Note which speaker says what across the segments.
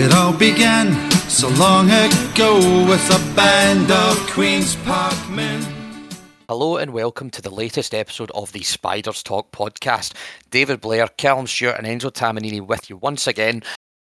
Speaker 1: It all began so long ago with a band of Queen's Park men.
Speaker 2: Hello and welcome to the latest episode of the Spiders Talk podcast. David Blair, Callum Stewart and Enzo Tamanini with you once again.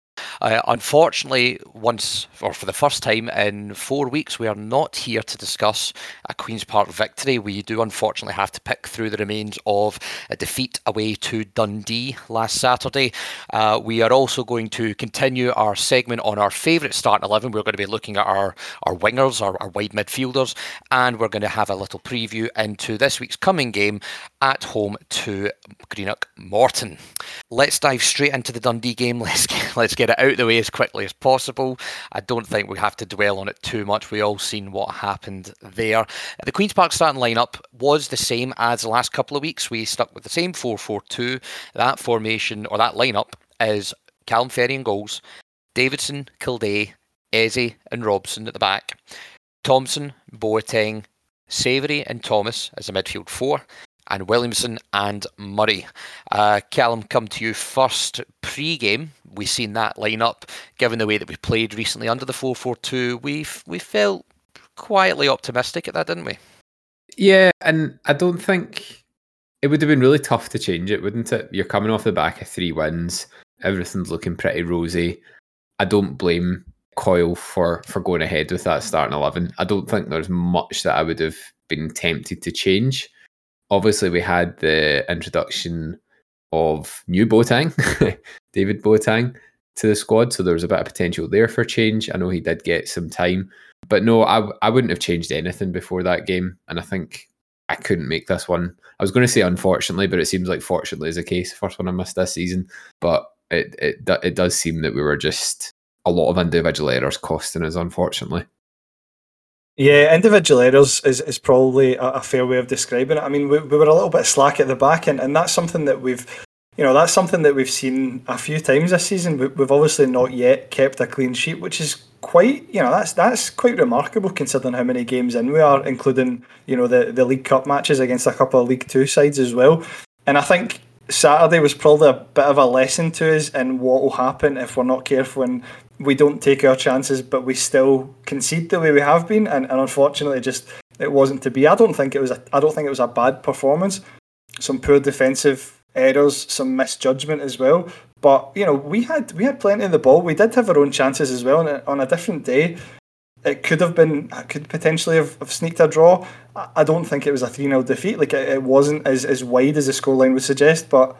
Speaker 2: Unfortunately, for the first time in 4 weeks, we are not here to discuss a Queen's Park victory. We do unfortunately have to pick through the remains of a defeat away to Dundee last Saturday. We are also going to continue our segment on our favourite starting 11. We're going to be looking at our wingers, our wide midfielders, and we're going to have a little preview into this week's coming game at home to Greenock Morton. Let's dive straight into the Dundee game. Let's get it out of the way as quickly as possible. I don't think we have to dwell on it too much. We all seen what happened there. The Queen's Park starting lineup was the same as the last couple of weeks. We stuck with the same 4-4-2. That formation, or that lineup, is Callum Ferry in goals, Davidson, Kildare, Eze and Robson at the back, Thompson, Boateng, Savoury and Thomas as a midfield four, and Williamson and Murray. Callum, come to you first. Pre-game, we've seen that lineup. Given the way that we played recently under the 4-4-2, we felt quietly optimistic at that, didn't we?
Speaker 3: Yeah, and I don't think it would have been really tough to change it, wouldn't it? You're coming off the back of 3 wins. Everything's looking pretty rosy. I don't blame Coyle for going ahead with that starting 11. I don't think there's much that I would have been tempted to change. Obviously, we had the introduction of new Boateng, David Boateng, to the squad, so there was a bit of potential there for change. I know he did get some time, but no, I wouldn't have changed anything before that game, and I think I couldn't make this one. I was going to say unfortunately, but it seems like fortunately is the case. First one I missed this season, but it does seem that we were just a lot of individual errors costing us, unfortunately.
Speaker 4: Yeah, individual errors is probably a fair way of describing it. I mean, we were a little bit slack at the back, and that's something that we've seen a few times this season. We've obviously not yet kept a clean sheet, which is quite, that's quite remarkable considering how many games in we are, including, the League Cup matches against a couple of League Two sides as well. And I think Saturday was probably a bit of a lesson to us in what will happen if we're not careful and we don't take our chances, but we still concede the way we have been, and unfortunately, it wasn't to be. I don't think it was a bad performance. Some poor defensive errors, some misjudgment as well. But we had plenty of the ball. We did have our own chances as well. And on a different day, it could potentially have sneaked a draw. I don't think it was a 3-0 defeat. Like it wasn't as wide as the scoreline would suggest. But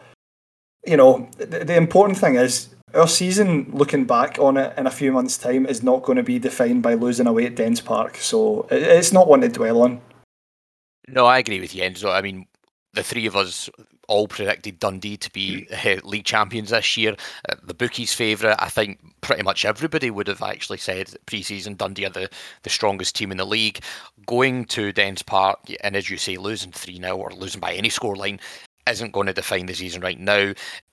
Speaker 4: the important thing is, our season, looking back on it in a few months' time, is not going to be defined by losing away at Dens Park. So it's not one to dwell on.
Speaker 2: No, I agree with you, Enzo. I mean, the three of us all predicted Dundee to be league champions this year. The bookies' favourite. I think pretty much everybody would have actually said pre-season Dundee are the strongest team in the league. Going to Dens Park, and as you say, losing 3-0 or losing by any scoreline isn't going to define the season right now.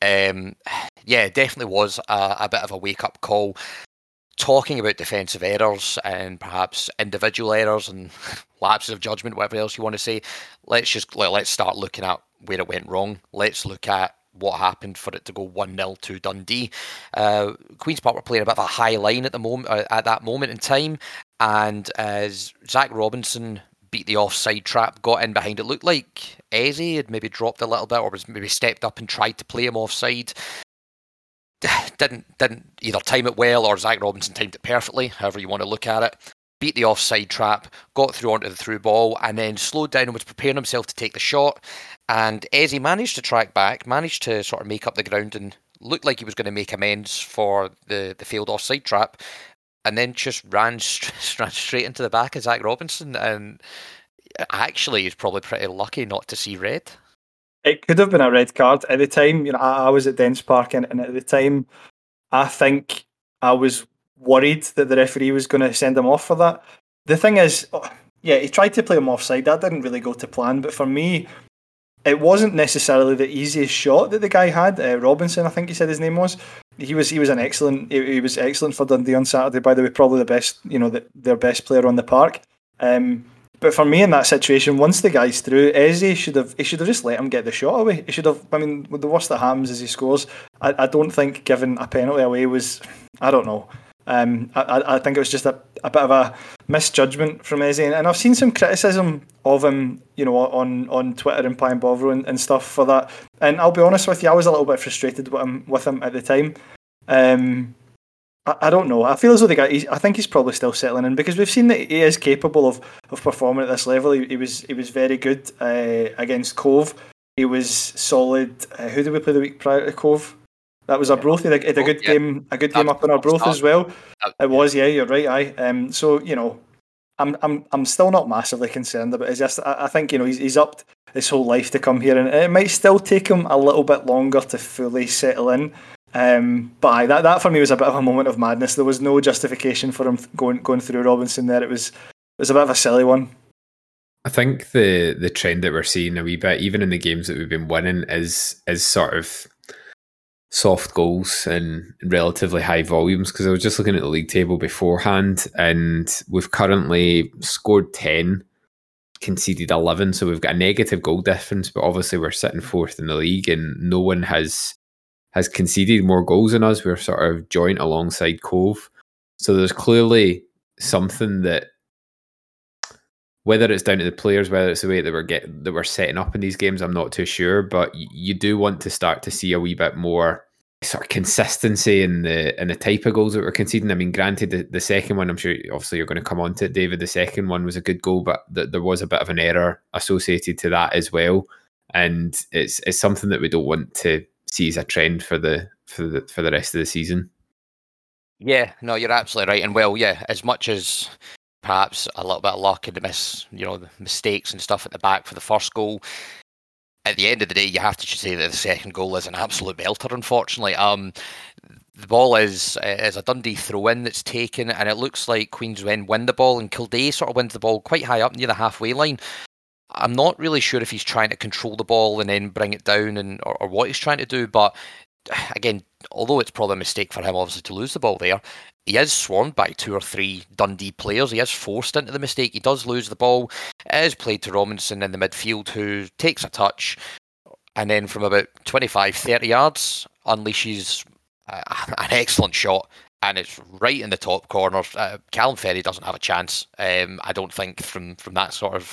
Speaker 2: Yeah, definitely was a bit of a wake-up call. Talking about defensive errors and perhaps individual errors and lapses of judgment, whatever else you want to say, let's start looking at where it went wrong. Let's look at what happened for it to go 1-0 to Dundee. Queen's Park were playing a bit of a high line at that moment in time, and as Zach Robinson beat the offside trap, got in behind, it looked like Eze had maybe dropped a little bit or was maybe stepped up and tried to play him offside. Didn't either time it well or Zach Robinson timed it perfectly, however you want to look at it. Beat the offside trap, got through onto the through ball, and then slowed down and was preparing himself to take the shot. And Eze managed to track back, managed to sort of make up the ground and looked like he was going to make amends for the failed offside trap, and then just ran straight into the back of Zach Robinson. And actually, he's probably pretty lucky not to see red.
Speaker 4: It could have been a red card. At the time, I was at Dens Park, and at the time, I think I was worried that the referee was going to send him off for that. The thing is, he tried to play him offside. That didn't really go to plan. But for me, it wasn't necessarily the easiest shot that the guy had. Robinson, I think he said his name was. He was excellent. He was excellent for Dundee on Saturday. By the way, probably the best, their best player on the park. But for me in that situation, once the guy's through, Eze should have just let him get the shot away. He should have. I mean, the worst that happens is he scores. I don't think giving a penalty away was. I don't know. I think it was just a bit of a misjudgment from Eze, and I've seen some criticism of him, on Twitter and Pine Bovro and stuff for that. And I'll be honest with you, I was a little bit frustrated with him at the time. I don't know. I feel as though the guy. I think he's probably still settling in, because we've seen that he is capable of performing at this level. He was very good against Cove. He was solid. Who did we play the week prior to Cove? That was Arbroath. He had a good game. A good game up in Arbroath as well. It was. Yeah, you're right. Aye. So I'm still not massively concerned about it. It's just I think he's upped his whole life to come here, and it might still take him a little bit longer to fully settle in. But that for me was a bit of a moment of madness. There was no justification for him going through Robinson there. It was a bit of a silly one.
Speaker 3: I think the trend that we're seeing a wee bit, even in the games that we've been winning, is sort of soft goals and relatively high volumes, because I was just looking at the league table beforehand, and we've currently scored 10, conceded 11, so we've got a negative goal difference, but obviously we're sitting fourth in the league and no one has conceded more goals than us. We're sort of joint alongside Cove, so there's clearly something that, whether it's down to the players, whether it's the way that we're setting up in these games, I'm not too sure. But you do want to start to see a wee bit more sort of consistency in the type of goals that we're conceding. I mean, granted, the second one, I'm sure obviously you're going to come on to it, David. The second one was a good goal, but there was a bit of an error associated to that as well, and it's something that we don't want to see as a trend for the rest of the season. Yeah,
Speaker 2: no, you're absolutely right. And well, yeah, as much as perhaps a little bit of luck and the mistakes and stuff at the back for the first goal, at the end of the day, you have to say that the second goal is an absolute belter, unfortunately. The ball is a Dundee throw-in that's taken, and it looks like Queenswend win the ball, and Kildare sort of wins the ball quite high up near the halfway line. I'm not really sure if he's trying to control the ball and then bring it down or what he's trying to do, but again, although it's probably a mistake for him obviously to lose the ball there, he is swarmed by 2 or 3 Dundee players. He is forced into the mistake. He does lose the ball. It is played to Robinson in the midfield, who takes a touch and then from about 25-30 yards unleashes an excellent shot, and it's right in the top corner. Callum Ferry doesn't have a chance, I don't think, from that sort of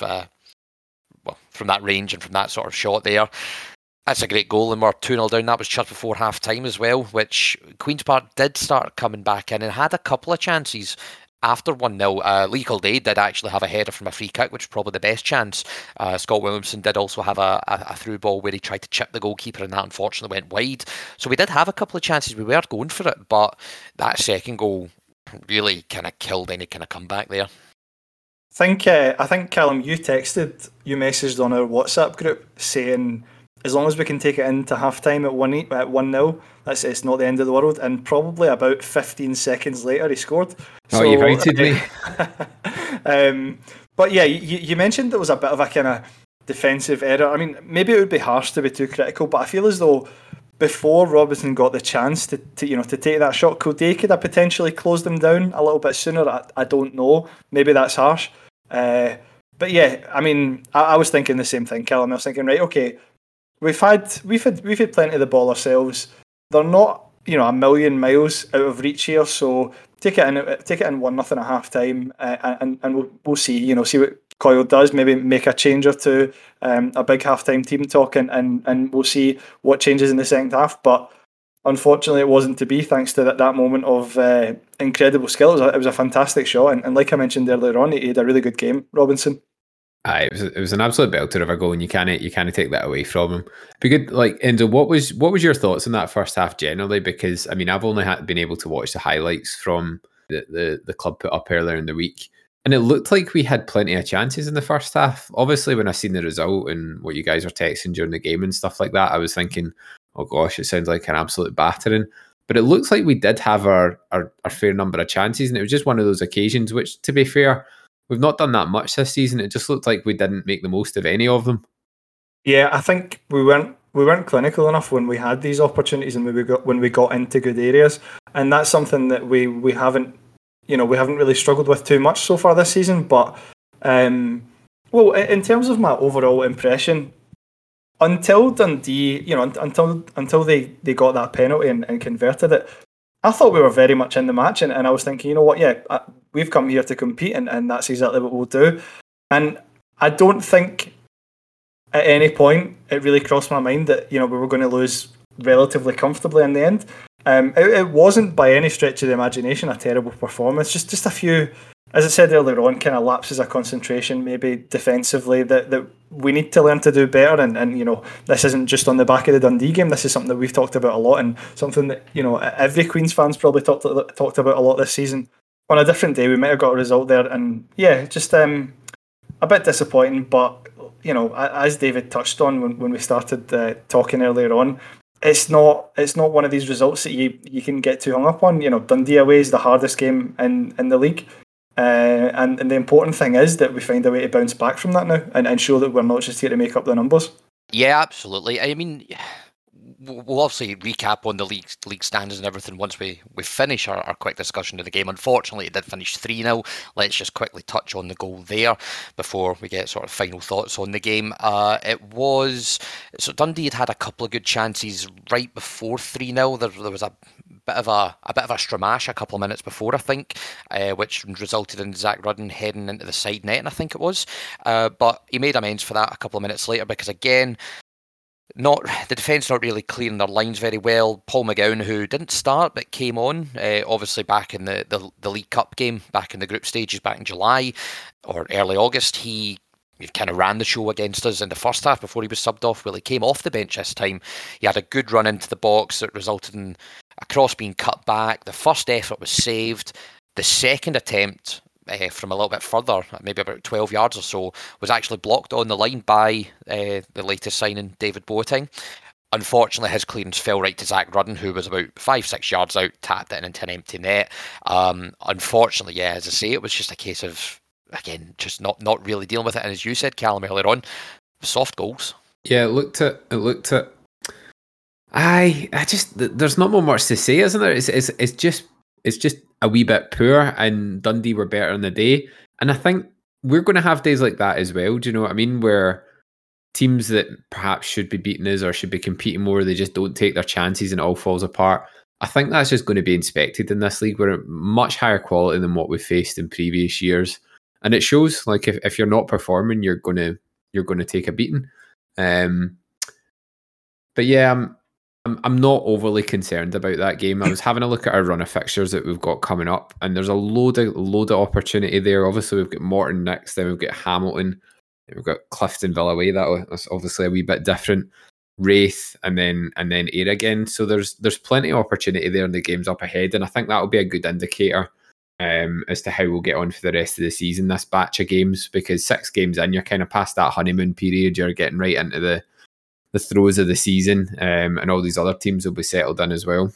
Speaker 2: from that range and from that sort of shot there. That's a great goal, and we're 2-0 down. That was just before half time as well, which Queen's Park did start coming back in and had a couple of chances after 1-0. Lee Kildare did actually have a header from a free kick, which is probably the best chance. Scott Williamson did also have a through ball where he tried to chip the goalkeeper, and that unfortunately went wide. So we did have a couple of chances. We were going for it, but that second goal really kind of killed any kind of comeback there.
Speaker 4: I think Callum, you messaged on our WhatsApp group saying, as long as we can take it into half-time at 1-0, it's not the end of the world. And probably about 15 seconds later, he scored.
Speaker 3: So, you righted me.
Speaker 4: But yeah, you mentioned there was a bit of a kind of defensive error. I mean, maybe it would be harsh to be too critical, but I feel as though before Robinson got the chance to take that shot, Kildare could have potentially closed him down a little bit sooner. I don't know. Maybe that's harsh. But yeah, I mean, I was thinking the same thing, Callum. I was thinking, right, okay, We've had plenty of the ball ourselves. They're not, a million miles out of reach here. So take it in 1-0 at half time, and we'll see. See what Coyle does. Maybe make a change or two, a big half time team talk, and we'll see what changes in the second half. But unfortunately, it wasn't to be. Thanks to that moment of incredible skill. It was a fantastic shot, and like I mentioned earlier on, he had a really good game, Robinson.
Speaker 3: It was an absolute belter of a goal, and you can't take that away from him. Be good, like Enzo. What was your thoughts on that first half generally? Because I mean, I've only been able to watch the highlights from the club put up earlier in the week, and it looked like we had plenty of chances in the first half. Obviously, when I seen the result and what you guys were texting during the game and stuff like that, I was thinking, oh gosh, it sounds like an absolute battering. But it looks like we did have our fair number of chances, and it was just one of those occasions which, to be fair, we've not done that much this season. It just looked like we didn't make the most of any of them.
Speaker 4: Yeah, I think we weren't clinical enough when we had these opportunities and when we got into good areas, and that's something that we haven't really struggled with too much so far this season. But Well, in terms of my overall impression, until Dundee, until they got that penalty and converted it, I thought we were very much in the match, and I was thinking, you know what, we've come here to compete, and that's exactly what we'll do. And I don't think at any point it really crossed my mind that we were going to lose relatively comfortably in the end. It wasn't by any stretch of the imagination a terrible performance. Just a few, as I said earlier on, kind of lapses of concentration, maybe defensively that we need to learn to do better. And this isn't just on the back of the Dundee game. This is something that we've talked about a lot, and something that every Queens fan's probably talked about a lot this season. On a different day, we might have got a result there, and just a bit disappointing. But as David touched on when we started talking earlier on, it's not one of these results that you can get too hung up on. Dundee away is the hardest game in the league. And the important thing is that we find a way to bounce back from that now and show that we're not just here to make up the numbers.
Speaker 2: Yeah, absolutely. I mean, we'll obviously recap on the league standings and everything once we finish our quick discussion of the game. Unfortunately, it did finish 3-0. Let's just quickly touch on the goal there before we get sort of final thoughts on the game. Dundee had a couple of good chances right before 3-0. There was a bit of a stramash a couple of minutes before, I think, which resulted in Zach Rudden heading into the side net, and I think it was. But he made amends for that a couple of minutes later because, again, the defence not really clearing their lines very well. Paul McGowan, who didn't start but came on, obviously back in the League Cup game, back in the group stages back in July or early August, he kind of ran the show against us in the first half before he was subbed off. Well, he came off the bench this time. He had a good run into the box that resulted in a cross being cut back. The first effort was saved. The second attempt from a little bit further, maybe about 12 yards or so, was actually blocked on the line by the latest signing, David Boateng. Unfortunately, his clearance fell right to Zach Rudden, who was about 5-6 yards out, tapped it into an empty net. Unfortunately, as I say, it was just a case of, again, just not really dealing with it. And as you said, Callum, earlier on, soft goals.
Speaker 3: Yeah, it looked at. There's not more much to say, isn't there? It's just a wee bit poor, and Dundee were better on the day. And I think we're going to have days like that as well. Do you know what I mean? Where teams that perhaps should be beating us or should be competing more, they just don't take their chances and it all falls apart. I think that's just going to be inspected in this league. We're much higher quality than what we've faced in previous years, and it shows. Like if you're not performing, you're going to take a beating. But yeah, I'm not overly concerned about that game. I was having a look at our run of fixtures that we've got coming up, and there's a load of opportunity there. Obviously, we've got Morton next, then we've got Hamilton, we've got Clifton Villa away. That's obviously a wee bit different. Wraith, and then Ayr again. So there's plenty of opportunity there in the games up ahead, and I think that will be a good indicator as to how we'll get on for the rest of the season, this batch of games, because 6 games in, you're kind of past that honeymoon period. You're getting right into the throes of the season, and all these other teams will be settled in as well.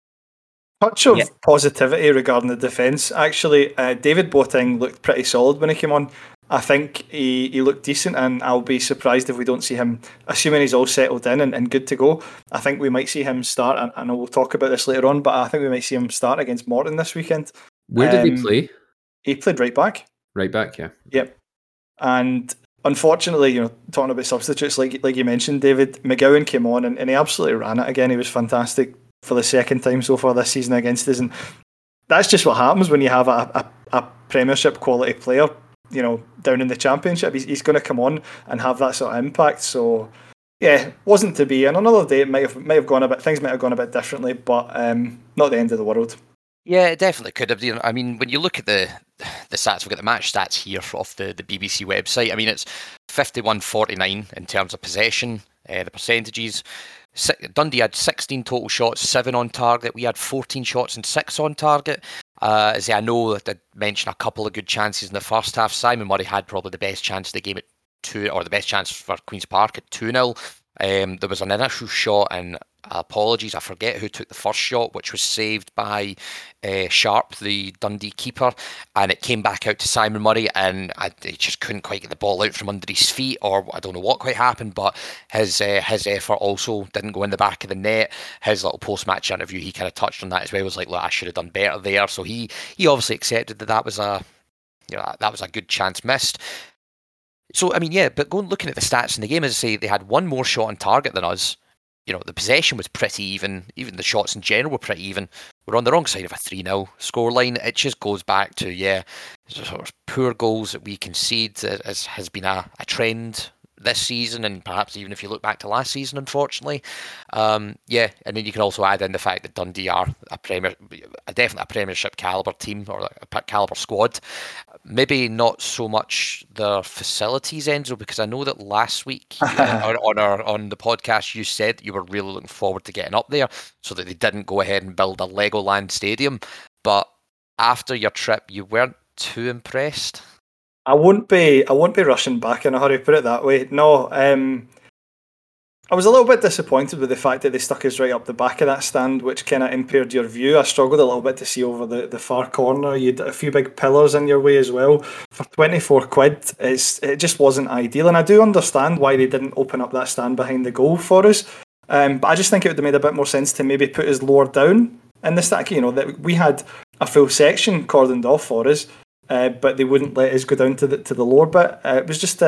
Speaker 4: Touch of positivity regarding the defence. Actually, David Boateng looked pretty solid when he came on. I think he looked decent, and I'll be surprised if we don't see him, assuming he's all settled in and good to go. I think we might see him start, and we'll talk about this later on, but I think we might see him start against Morton this weekend.
Speaker 3: Where did he play?
Speaker 4: He played right back.
Speaker 3: Right back, yeah.
Speaker 4: Yep. And unfortunately, talking about substitutes, like you mentioned, David, McGowan came on and he absolutely ran it again. He was fantastic for the second time so far this season against us, and that's just what happens when you have a Premiership quality player, down in the Championship. He's going to come on and have that sort of impact. So yeah, wasn't to be. And another day, it might have gone a bit. Things might have gone a bit differently, but not the end of the world.
Speaker 2: Yeah, it definitely could have. I mean, when you look at the stats, we've got the match stats here off the BBC website. I mean, it's 51-49 in terms of possession, the percentages. Dundee had 16 total shots, 7 on target. We had 14 shots and 6 on target. I know that I mentioned a couple of good chances in the first half. Simon Murray had probably the best chance of the game at 2, or the best chance for Queen's Park at 2-0. There was an initial shot, and apologies, I forget who took the first shot, which was saved by Sharp, the Dundee keeper, and it came back out to Simon Murray, and he just couldn't quite get the ball out from under his feet, or I don't know what quite happened, but his effort also didn't go in the back of the net. His little post-match interview, he kind of touched on that as well. He was like, look, I should have done better there. So he obviously accepted that was a good chance missed. So, I mean, yeah, but looking at the stats in the game, as I say, they had one more shot on target than us. The possession was pretty even. Even the shots in general were pretty even. We're on the wrong side of a 3-0 scoreline. It just goes back to, sort of poor goals that we concede as has been a trend this season, and perhaps even if you look back to last season, unfortunately. And then you can also add in the fact that Dundee are definitely a Premiership calibre team, or a calibre squad. Maybe not so much their facilities, Enzo, because I know that last week on the podcast you said you were really looking forward to getting up there, so that they didn't go ahead and build a Legoland stadium. But after your trip, you weren't too impressed.
Speaker 4: I won't be rushing back in a hurry, put it that way. No, I was a little bit disappointed with the fact that they stuck us right up the back of that stand, which kind of impaired your view. I struggled a little bit to see over the far corner. You had a few big pillars in your way as well. For 24 quid, it just wasn't ideal. And I do understand why they didn't open up that stand behind the goal for us. But I just think it would have made a bit more sense to maybe put us lower down in the stack. That we had a full section cordoned off for us. But they wouldn't let us go down to the lower bit. It was just,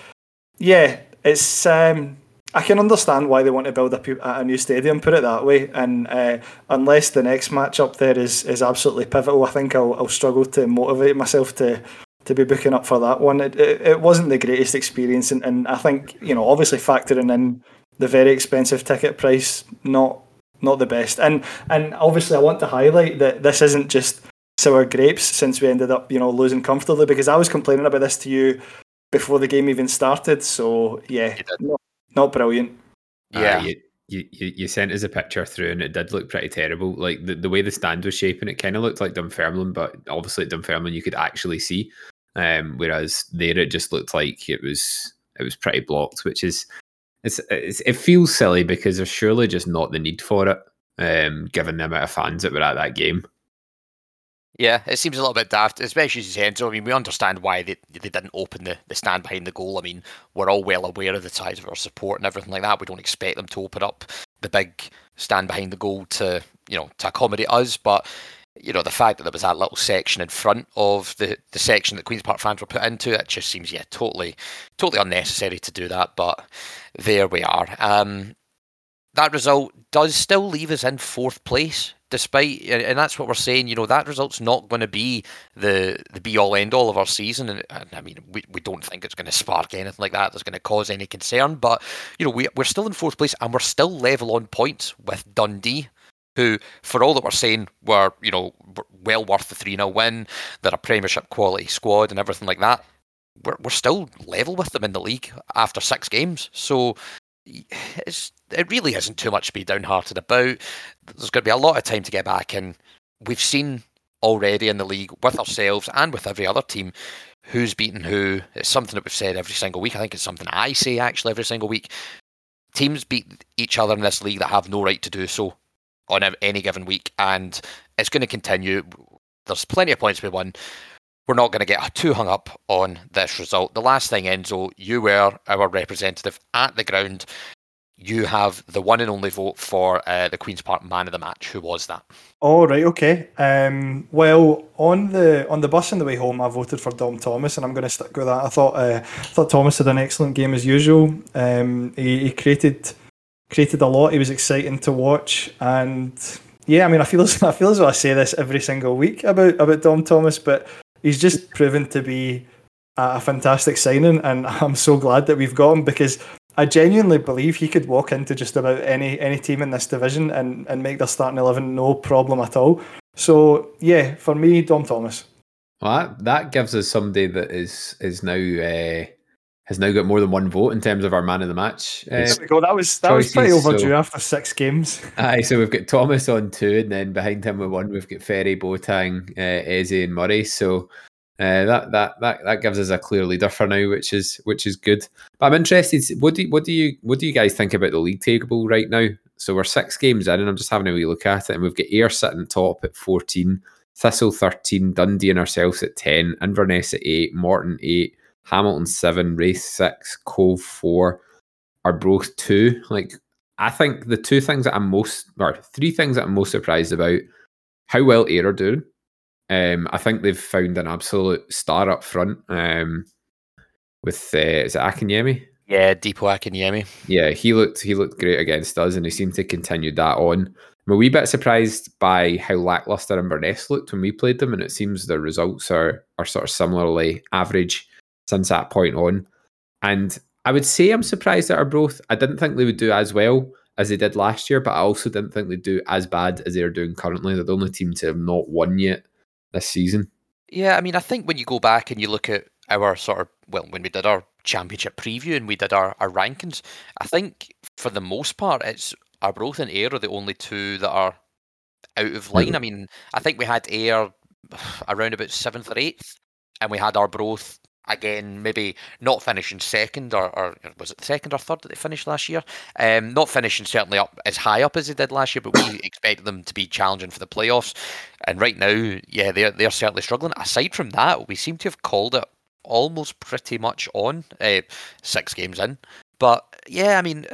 Speaker 4: it's. I can understand why they want to build a new stadium, put it that way. And unless the next match up there is absolutely pivotal, I think I'll struggle to motivate myself to be booking up for that one. It wasn't the greatest experience, and I think obviously factoring in the very expensive ticket price, not the best. And obviously I want to highlight that this isn't just sour grapes since we ended up losing comfortably, because I was complaining about this to you before the game even started. So not brilliant.
Speaker 3: You sent us a picture through and it did look pretty terrible. Like the way the stand was shaping, it kind of looked like Dunfermline, but obviously at Dunfermline you could actually see, whereas there it just looked like it was pretty blocked, which is it feels silly because there's surely just not the need for it, given the amount of fans that were at that game.
Speaker 2: Yeah, it seems a little bit daft, especially as you said. So, I mean, we understand why they didn't open the stand behind the goal. I mean, we're all well aware of the size of our support and everything like that. We don't expect them to open up the big stand behind the goal to accommodate us. But, the fact that there was that little section in front of the section that Queen's Park fans were put into, it just seems, totally unnecessary to do that. But there we are. That result does still leave us in fourth place, despite, and that's what we're saying, that result's not going to be the be-all, end-all of our season. And I mean, we don't think it's going to spark anything like that that's going to cause any concern. But, we're still in fourth place and we're still level on points with Dundee, who, for all that we're saying, were, well worth the 3-0 win. They're a Premiership quality squad and everything like that. We're still level with them in the league after 6 games. So it really isn't too much to be downhearted about. There's going to be a lot of time to get back, and we've seen already in the league with ourselves and with every other team who's beaten who. It's something that we've said every single week. I think it's something I say actually every single week. Teams beat each other in this league that have no right to do so on any given week, and it's going to continue. There's plenty of points to be won. We're not going to get too hung up on this result. The last thing, Enzo, you were our representative at the ground. You have the one and only vote for the Queen's Park man of the match. Who was that?
Speaker 4: Oh, right, okay. Well, on the bus on the way home, I voted for Dom Thomas, and I'm going to stick with that. I thought Thomas had an excellent game as usual. He created a lot. He was exciting to watch, and I mean, I feel as though I say this every single week about Dom Thomas, but he's just proven to be a fantastic signing, and I'm so glad that we've got him, because I genuinely believe he could walk into just about any team in this division and make their starting 11 no problem at all. So for me, Dom Thomas.
Speaker 3: Well, that gives us somebody that is now has now got more than one vote in terms of our man of the match.
Speaker 4: There we go. That was pretty overdue after 6 games.
Speaker 3: Aye, so we've got Thomas on 2, and then behind him with 1, we've got Ferry, Boateng, Eze, and Murray. So that gives us a clear leader for now, which is good. But I'm interested. What do you guys think about the league table right now? So we're 6 games in, and I'm just having a wee look at it, and we've got Ayr sitting top at 14, Thistle 13, Dundee and ourselves at 10, Inverness at 8, Morton 8. Hamilton 7, Wraith 6, Cove 4, Arbroath 2. Like, I think the 3 things that I'm most surprised about: how well Ayr are doing. I think they've found an absolute star up front. with is it Akinyemi?
Speaker 2: Yeah, Deepo Akinyemi.
Speaker 3: Yeah, he looked great against us, and he seemed to continue that on. I'm a wee bit surprised by how lackluster Inverness looked when we played them, and it seems their results are sort of similarly average since that point on. And I would say I'm surprised at Arbroath. I didn't think they would do as well as they did last year, but I also didn't think they'd do as bad as they're doing currently. They're the only team to have not won yet this season.
Speaker 2: Yeah, I mean, I think when you go back and you look at our sort of, well, when we did our championship preview and we did our rankings, I think for the most part, it's Arbroath and Ayr are the only two that are out of line. I mean, I think we had Ayr around about 7th or 8th, and we had Arbroath again, maybe not finishing second, or was it second or third that they finished last year? Not finishing certainly up as high up as they did last year, but we expected them to be challenging for the playoffs. And right now, yeah, they're certainly struggling. Aside from that, we seem to have called it almost pretty much on 6 games in. But yeah, I mean,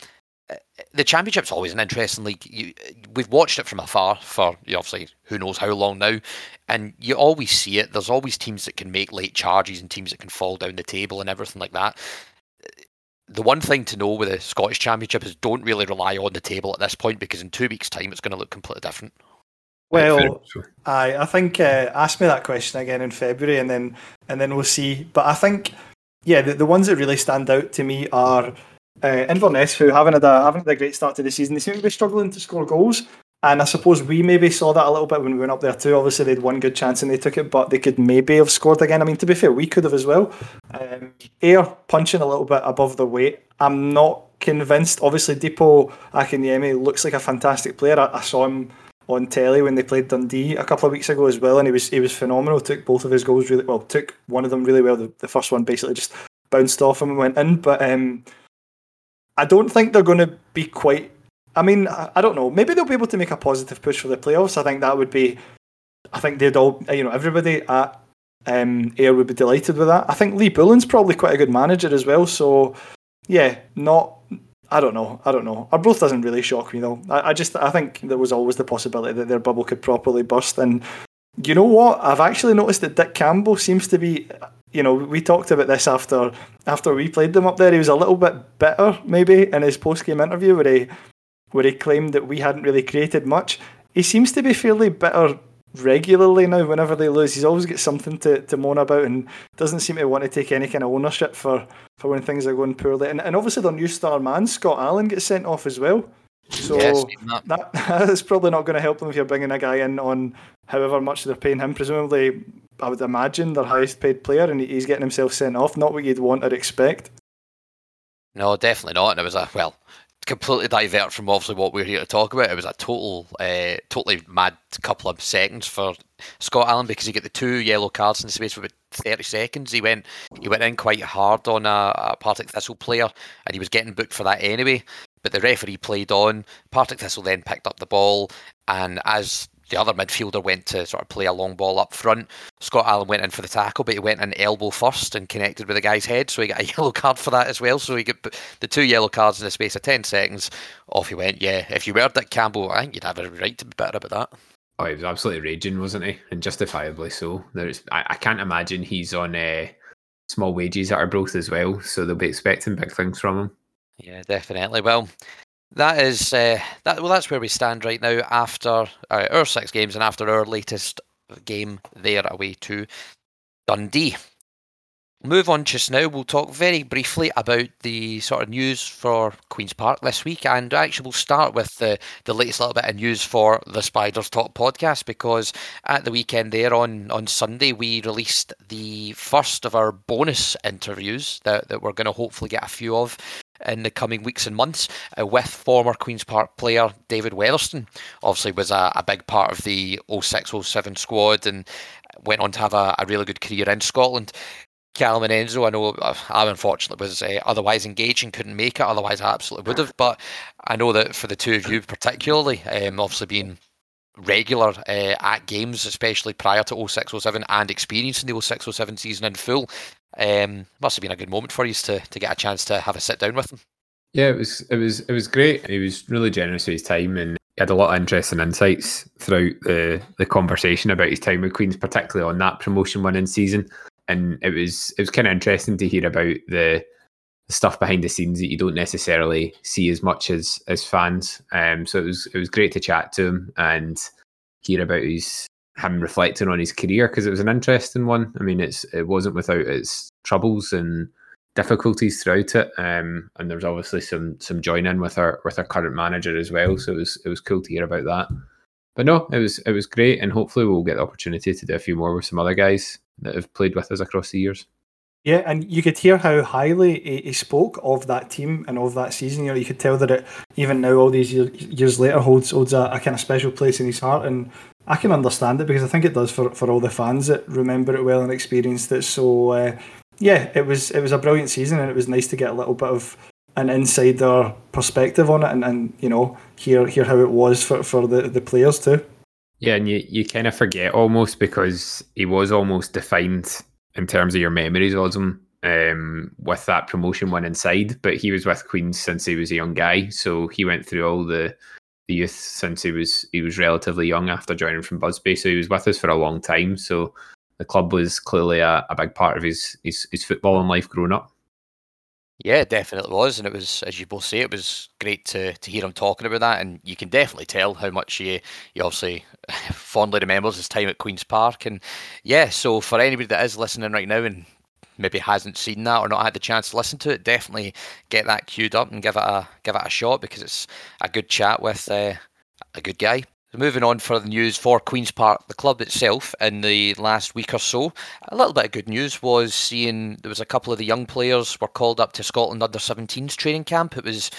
Speaker 2: the Championship's always an interesting league. We've watched it from afar for obviously who knows how long now, and you always see it. There's always teams that can make late charges and teams that can fall down the table and everything like that. The one thing to know with the Scottish Championship is don't really rely on the table at this point, because in 2 weeks' time it's going to look completely different.
Speaker 4: Well, I think ask me that question again in February, and then we'll see. But I think, yeah, the ones that really stand out to me are Inverness, who haven't had a great start to the season. They seem to be struggling to score goals, and I suppose we maybe saw that a little bit when we went up there too. Obviously, they had one good chance and they took it, but they could maybe have scored again. I mean, to be fair, we could have as well. Ayr punching a little bit above their weight. I'm not convinced. Obviously, Deepo Akinyemi looks like a fantastic player. I saw him on telly when they played Dundee a couple of weeks ago as well, and he was phenomenal. Took both of his goals really well. Took one of them really well. The first one basically just bounced off him and went in. But I don't think they're going to be quite. I mean, I don't know. Maybe they'll be able to make a positive push for the playoffs. I think that would be. I think they'd all, everybody at Ayr would be delighted with that. I think Lee Bullen's probably quite a good manager as well. So, yeah, I don't know. Arbroath doesn't really shock me though. I think there was always the possibility that their bubble could properly burst. And you know what? I've actually noticed that Dick Campbell seems to be. We talked about this after we played them up there. He was a little bit bitter maybe in his post-game interview where he claimed that we hadn't really created much. He seems to be fairly bitter regularly now whenever they lose. He's always got something to moan about and doesn't seem to want to take any kind of ownership for when things are going poorly. And obviously their new star man, Scott Allen, gets sent off as well. So
Speaker 2: yes,
Speaker 4: that's probably not going to help them if you're bringing a guy in on however much they're paying him. Presumably, I would imagine their highest paid player, and he's getting himself sent off. Not what you'd want or expect.
Speaker 2: No, definitely not. And it was completely divert from obviously what we're here to talk about. It was a totally mad couple of seconds for Scott Allen, because he got the 2 yellow cards in the space of about 30 seconds. He went in quite hard on a Partick Thistle player, and he was getting booked for that anyway. But the referee played on. Partick Thistle then picked up the ball, and as the other midfielder went to sort of play a long ball up front, Scott Allen went in for the tackle, but he went in elbow first and connected with the guy's head, so he got a yellow card for that as well. So he got the 2 yellow cards in the space of 10 seconds. Off he went. Yeah, if you were Dick Campbell, I think you'd have a right to be bitter about that.
Speaker 3: Oh, he was absolutely raging, wasn't he? And justifiably so. I can't imagine he's on small wages at Arbroath as well, so they'll be expecting big things from him.
Speaker 2: Yeah, definitely. Well, that is that's where we stand right now after our 6 games and after our latest game there away to Dundee. Move on just now. We'll talk very briefly about the sort of news for Queen's Park this week, and actually we'll start with the latest little bit of news for the Spiders Talk podcast, because at the weekend there on Sunday we released the first of our bonus interviews that we're going to hopefully get a few of in the coming weeks and months with former Queen's Park player David Weatherston. Obviously was a big part of the 06-07 squad and went on to have a really good career in Scotland. Callum and Enzo, I know I unfortunately was otherwise engaged and couldn't make it, otherwise I absolutely would have, but I know that for the two of you particularly, obviously being regular at games, especially prior to 06-07 and experiencing the 06-07 season in full, must have been a good moment for you to get a chance to have a sit down with him.
Speaker 3: Yeah, it was great. He was really generous with his time, and he had a lot of interesting insights throughout the conversation about his time with Queens, particularly on that promotion winning season. and it was kind of interesting to hear about the stuff behind the scenes that you don't necessarily see as much as fans. So it was great to chat to him and hear about him reflecting on his career, because it was an interesting one. I mean, it wasn't without its troubles and difficulties throughout it, and there's obviously some join in with our current manager as well. So it was cool to hear about that. But no, it was great, and hopefully we'll get the opportunity to do a few more with some other guys that have played with us across the years.
Speaker 4: Yeah, and you could hear how highly he spoke of that team and of that season. You could tell that it, even now, all these years later, holds a kind of special place in his heart. And I can understand it, because I think it does for all the fans that remember it well and experienced it. So, it was a brilliant season, and it was nice to get a little bit of an insider perspective on it, and hear how it was for the players too.
Speaker 3: Yeah, and you kind of forget almost, because he was almost defined in terms of your memories of him with that promotion win inside, but he was with Queens since he was a young guy, so he went through all the youth since he was relatively young after joining from Busby, so he was with us for a long time. So the club was clearly a big part of his footballing life growing up.
Speaker 2: Yeah, it definitely was, and it was, as you both say, it was great to hear him talking about that, and you can definitely tell how much he obviously fondly remembers his time at Queen's Park. And yeah, so for anybody that is listening right now and maybe hasn't seen that or not had the chance to listen to it, definitely get that queued up and give it a shot, because it's a good chat with a good guy. Moving on for the news for Queen's Park, the club itself, in the last week or so, a little bit of good news was seeing there was a couple of the young players were called up to Scotland under-17s training camp. It was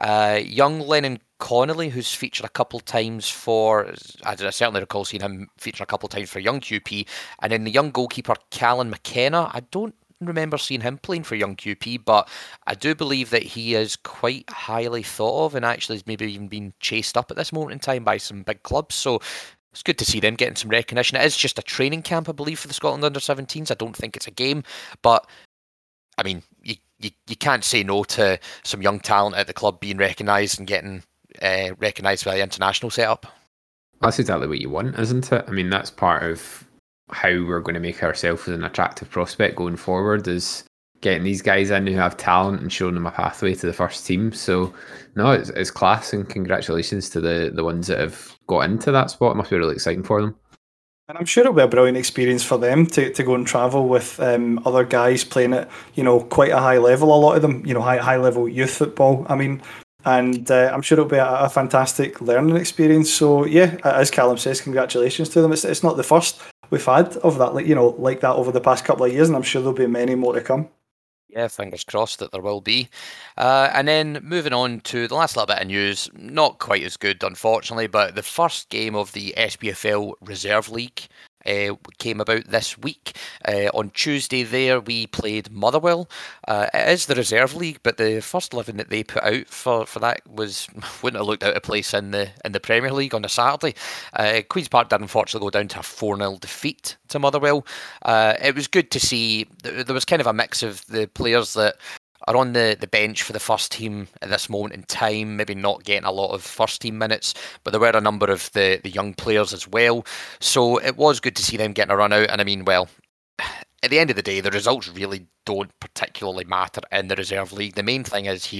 Speaker 2: young Lennon Connolly, who's featured a couple times for, I certainly recall seeing him feature a couple times for young QP, and then the young goalkeeper Callan McKenna. I don't remember seeing him playing for young QP, but I do believe that he is quite highly thought of, and actually is maybe even being chased up at this moment in time by some big clubs. So it's good to see them getting some recognition. It is just a training camp, I believe, for the Scotland under-17s. I don't think it's a game, but I mean, you can't say no to some young talent at the club being recognised and getting recognised by the international setup.
Speaker 3: That's exactly what you want, isn't it? I mean, that's part of how we're going to make ourselves an attractive prospect going forward, is getting these guys in who have talent and showing them a pathway to the first team. So no, it's class, and congratulations to the ones that have got into that spot. It must be really exciting for them.
Speaker 4: And I'm sure it'll be a brilliant experience for them to go and travel with other guys playing at quite a high level. A lot of them, high level youth football. I mean, and I'm sure it'll be a fantastic learning experience. So yeah, as Callum says, congratulations to them. It's not the first we've had of that, like that over the past couple of years, and I'm sure there'll be many more to come.
Speaker 2: Yeah, fingers crossed that there will be. And then moving on to the last little bit of news, not quite as good, unfortunately, but the first game of the SPFL Reserve League came about this week. On Tuesday there, we played Motherwell. It is the Reserve League, but the first 11 that they put out for that wouldn't have looked out of place in the Premier League on a Saturday. Queen's Park did unfortunately go down to a 4-0 defeat to Motherwell. It was good to see. There was kind of a mix of the players that are on the bench for the first team at this moment in time, maybe not getting a lot of first team minutes, but there were a number of the young players as well. So it was good to see them getting a run out. And I mean, well, at the end of the day, the results really don't particularly matter in the Reserve League. The main thing is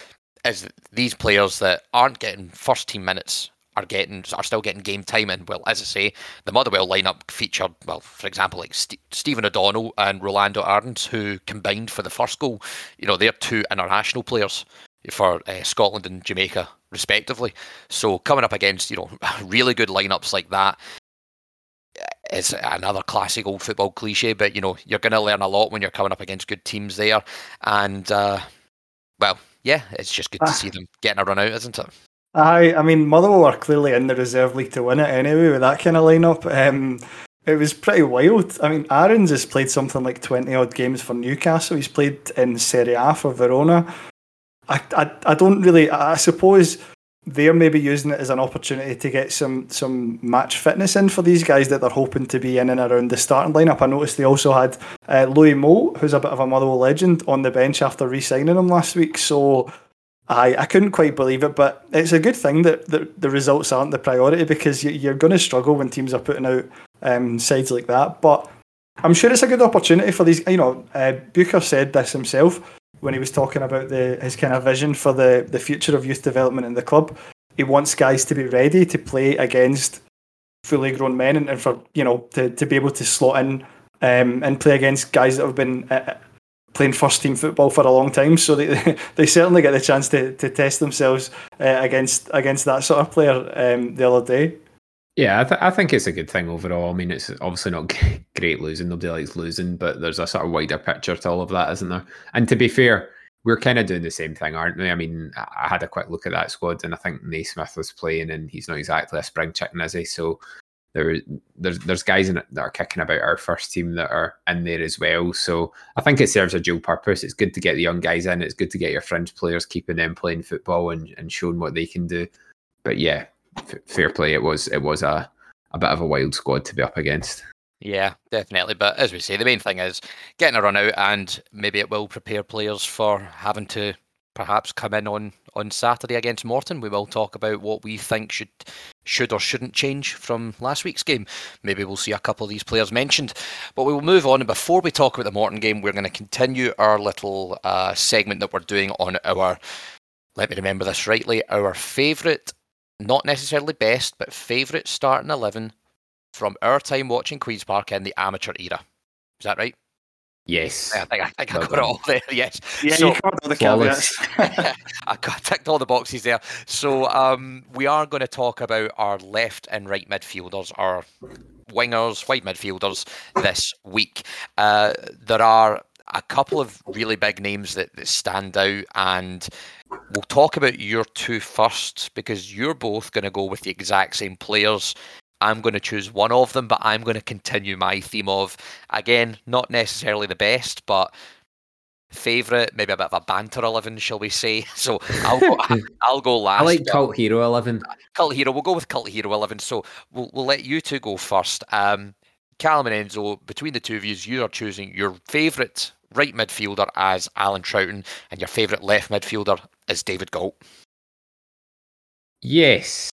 Speaker 2: these players that aren't getting first team minutes are still getting game time. And well, as I say, the Motherwell lineup featured, well, for example, like Stephen O'Donnell and Rolando Ardens, who combined for the first goal. They're two international players for Scotland and Jamaica respectively. So coming up against really good lineups like that is another classic old football cliche, but you're going to learn a lot when you're coming up against good teams there. And well, yeah, it's just good to see them getting a run out, isn't it?
Speaker 4: I mean, Motherwell are clearly in the Reserve League to win it anyway with that kind of lineup. It was pretty wild. I mean, Aarons has played something like 20 odd games for Newcastle. He's played in Serie A for Verona. I don't really. I suppose they're maybe using it as an opportunity to get some match fitness in for these guys that they're hoping to be in and around the starting lineup. I noticed they also had Louis Moult, who's a bit of a Motherwell legend, on the bench after re-signing him last week. So I couldn't quite believe it, but it's a good thing that the results aren't the priority, because you're going to struggle when teams are putting out sides like that. But I'm sure it's a good opportunity for these. Bucher said this himself when he was talking about his kind of vision for the future of youth development in the club. He wants guys to be ready to play against fully grown men, and for to be able to slot in and play against guys that have been playing first team football for a long time. So they certainly get the chance to test themselves against that sort of player the other day.
Speaker 3: Yeah, I think it's a good thing overall. I mean, it's obviously not great losing. Nobody likes losing, but there's a sort of wider picture to all of that, isn't there? And to be fair, we're kind of doing the same thing, aren't we? I mean, I had a quick look at that squad, and I think Naismith was playing, and he's not exactly a spring chicken, is he? So there's guys in it that are kicking about our first team that are in there as well. So I think it serves a dual purpose. It's good to get the young guys in. It's good to get your fringe players, keeping them playing football and showing what they can do. But yeah, fair play. It was a bit of a wild squad to be up against.
Speaker 2: Yeah, definitely. But as we say, the main thing is getting a run out, and maybe it will prepare players for having to perhaps come in on Saturday against Morton. We will talk about what we think should or shouldn't change from last week's game. Maybe we'll see a couple of these players mentioned. But we will move on, and before we talk about the Morton game, we're going to continue our little segment that we're doing on our, let me remember this rightly, our favourite, not necessarily best, but favourite starting 11 from our time watching Queen's Park in the amateur era. Is that right?
Speaker 3: Yes.
Speaker 2: I think I got it all there, yes.
Speaker 4: Yeah, so, you covered all the caveats.
Speaker 2: I ticked all the boxes there. So we are going to talk about our left and right midfielders, our wingers, wide midfielders this week. There are a couple of really big names that stand out, and we'll talk about your two first, because you're both going to go with the exact same players. I'm going to choose one of them, but I'm going to continue my theme of, again, not necessarily the best, but favourite, maybe a bit of a banter 11, shall we say. So I'll go last.
Speaker 3: I like Cult Hero 11.
Speaker 2: Cult Hero, we'll go with Cult Hero 11. So we'll let you two go first. Callum and Enzo, between the two of you are choosing your favourite right midfielder as Alan Troughton, and your favourite left midfielder is David Galt.
Speaker 3: Yes.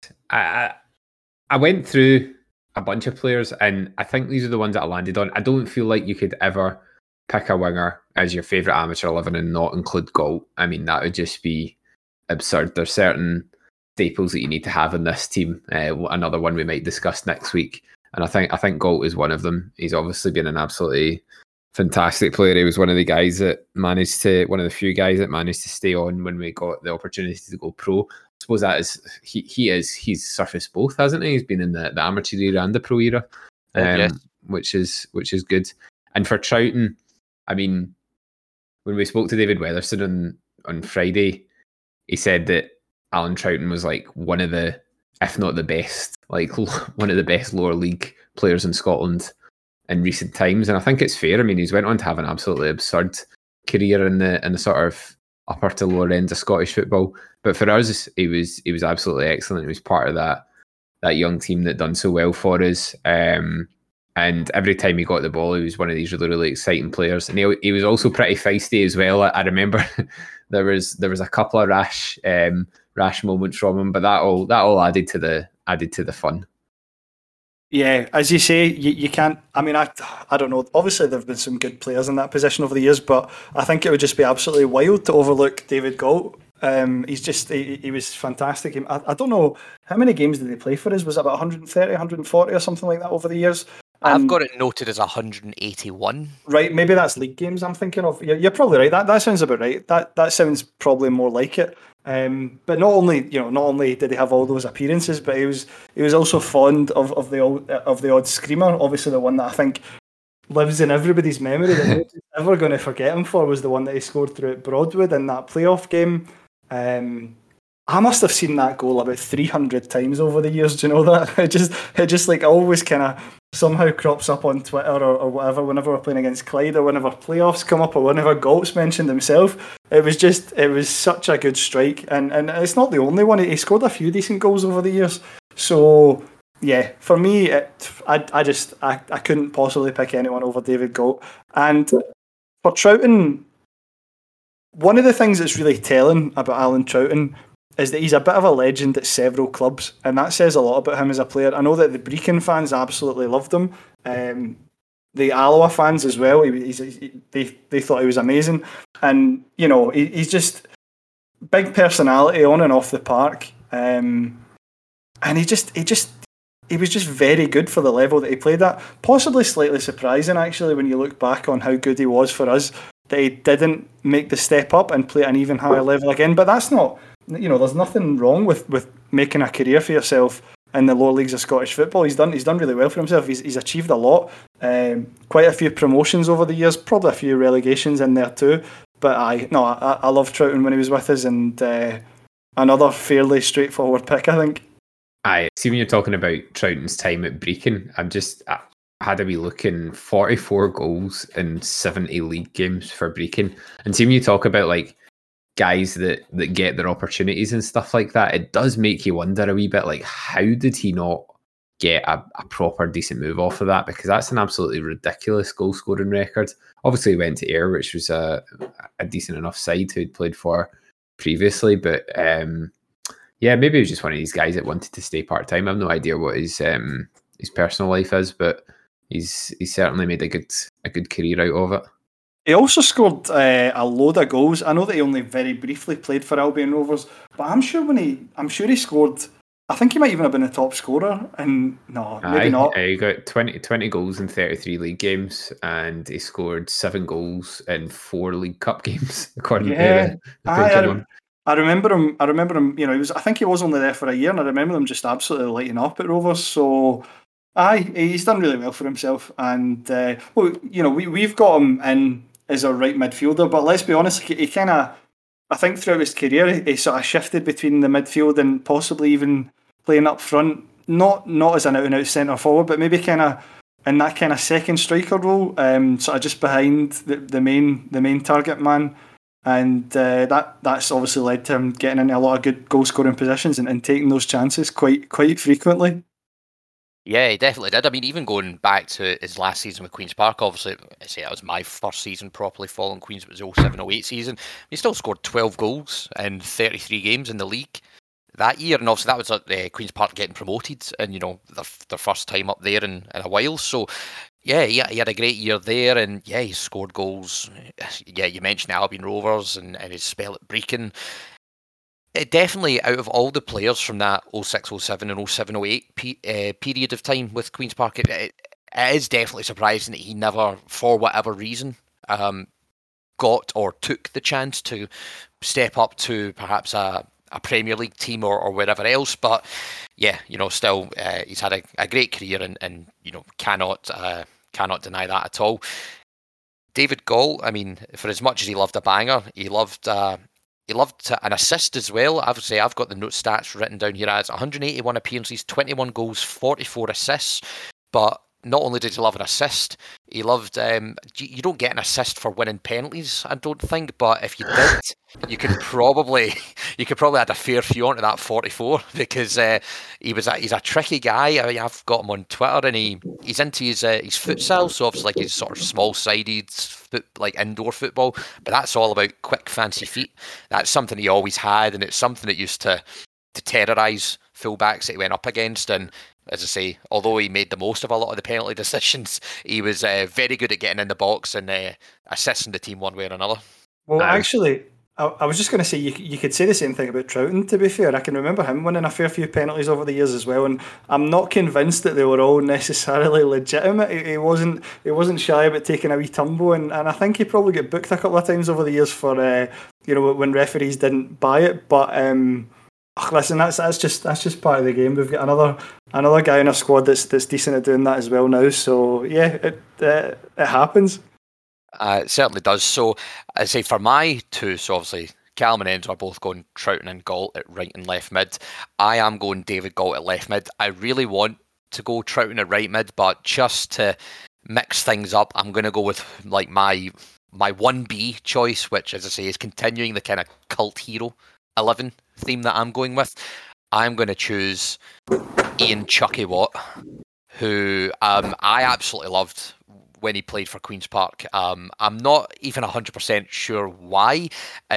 Speaker 3: I went through a bunch of players, and I think these are the ones that I landed on. I don't feel like you could ever pick a winger as your favourite amateur 11 and not include Galt. I mean, that would just be absurd. There's certain staples that you need to have in this team. Another one we might discuss next week. And I think Galt is one of them. He's obviously been an absolutely fantastic player. He was one of the few guys that managed to stay on when we got the opportunity to go pro. I suppose that is he's surfaced both, hasn't he? He's been in the amateur era and the pro era, which is good. And for Troughton, I mean, when we spoke to David Weatherson on Friday, he said that Alan Troughton was like one of the, if not the best, like one of the best lower league players in Scotland in recent times. And I think it's fair. I mean, he's went on to have an absolutely absurd career in the sort of upper to lower end of Scottish football. But for us, he was absolutely excellent. He was part of that young team that done so well for us. And every time he got the ball, he was one of these really, really exciting players. And he was also pretty feisty as well. I remember there was a couple of rash moments from him, but that all added to the fun.
Speaker 4: Yeah, as you say, you can't. I mean, I don't know. Obviously, there have been some good players in that position over the years, but I think it would just be absolutely wild to overlook David Galt. He was fantastic. I don't know, how many games did he play for us? Was it about 130, 140 or something like that over the years?
Speaker 2: I've got it noted as 181.
Speaker 4: Right, maybe that's league games I'm thinking of. You're probably right. That sounds about right. That sounds probably more like it. But not only did he have all those appearances, but he was also fond of the odd screamer. Obviously, the one that I think lives in everybody's memory that nobody's ever going to forget him for was the one that he scored through at Broadwood in that playoff game. I must have seen that goal about 300 times over the years. Do you know that? It just like always kind of somehow crops up on Twitter or whatever whenever we're playing against Clyde, or whenever playoffs come up, or whenever Galt's mentioned himself. It was such a good strike, and it's not the only one. He scored a few decent goals over the years. So yeah, for me, I couldn't possibly pick anyone over David Galt. And for Troughton, one of the things that's really telling about Alan Troughton is that he's a bit of a legend at several clubs, and that says a lot about him as a player. I know that the Brecon fans absolutely loved him. the Alloa fans as well. They thought he was amazing, and he's just big personality on and off the park, and he was just very good for the level that he played at. Possibly slightly surprising actually when you look back on how good he was for us, that he didn't make the step up and play at an even higher level again. But that's not, there's nothing wrong with making a career for yourself in the lower leagues of Scottish football. He's done really well for himself. He's achieved a lot. Quite a few promotions over the years, probably a few relegations in there too. But I love Troughton when he was with us, and another fairly straightforward pick, I think.
Speaker 3: I see when you're talking about Troughton's time at Brecon, I had a wee look in 44 goals in 70 league games for Brecon. And see when you talk about like guys that get their opportunities and stuff like that, it does make you wonder a wee bit, like, how did he not get a proper decent move off of that? Because that's an absolutely ridiculous goal scoring record. Obviously he went to Ayr, which was a decent enough side who he'd played for previously, but yeah, maybe he was just one of these guys that wanted to stay part-time. I have no idea what his personal life is, but he's certainly made a good career out of it.
Speaker 4: He also scored a load of goals. I know that he only very briefly played for Albion Rovers, but I'm sure he scored. I think he might even have been a top scorer. And no, maybe not.
Speaker 3: He got 20 goals in 33 league games, and he scored 7 goals in 4 League Cup games, according to the picture one.
Speaker 4: I remember him. I think he was only there for a year, and I remember him just absolutely lighting up at Rovers. So, he's done really well for himself. And we've got him in as a right midfielder, but let's be honest, he kind of, I think throughout his career, he sort of shifted between the midfield and possibly even playing up front. Not as an out-and-out centre forward, but maybe kind of in that kind of second striker role, sort of just behind the main target man. And that's obviously led to him getting into a lot of good goal scoring positions and taking those chances quite frequently.
Speaker 2: Yeah, he definitely did. I mean, even going back to his last season with Queen's Park, obviously, I say that was my first season properly following Queen's, it was the 07-08 season. He still scored 12 goals in 33 games in the league that year, and obviously that was Queen's Park getting promoted, and their first time up there in a while. So yeah, he had a great year there, and yeah, he scored goals. Yeah, you mentioned Albion Rovers and his spell at Brecon. It definitely, out of all the players from that 06-07 and 07-08 period of time with Queen's Park, it is definitely surprising that he never, for whatever reason, got or took the chance to step up to perhaps a Premier League team or wherever else. But yeah, still he's had a great career, and cannot deny that at all. David Gall, I mean, for as much as he loved a banger, he loved an assist as well. Obviously, I've got the note stats written down here as 181 appearances, 21 goals, 44 assists. But not only did he love an assist, he loved. You don't get an assist for winning penalties, I don't think. But if you did, you could probably add a fair few onto that 44, because he's a tricky guy. I mean, I've got him on Twitter, and he's into his futsal, so obviously like his sort of small-sided indoor football. But that's all about quick, fancy feet. That's something he always had, and it's something that used to terrorise fullbacks that he went up against. And as I say, although he made the most of a lot of the penalty decisions, he was very good at getting in the box and assisting the team one way or another.
Speaker 4: Well, actually, I was just going to say, you could say the same thing about Troughton, to be fair. I can remember him winning a fair few penalties over the years as well, and I'm not convinced that they were all necessarily legitimate. He wasn't shy about taking a wee tumble, and I think he probably got booked a couple of times over the years for when referees didn't buy it. But listen, that's just part of the game. We've got another guy in our squad that's decent at doing that as well now. So yeah, it happens.
Speaker 2: It certainly does. So, I say for my two, so obviously Callum and Enzo are both going Troughton and Galt at right and left mid. I am going David Galt at left mid. I really want to go Troughton at right mid, but just to mix things up, I'm going to go with like my 1B choice, which, as I say, is continuing the kind of cult hero 11 theme that I'm going with. I'm going to choose Ian Chucky Watt, who I absolutely loved when he played for Queen's Park. I'm not even 100% sure why.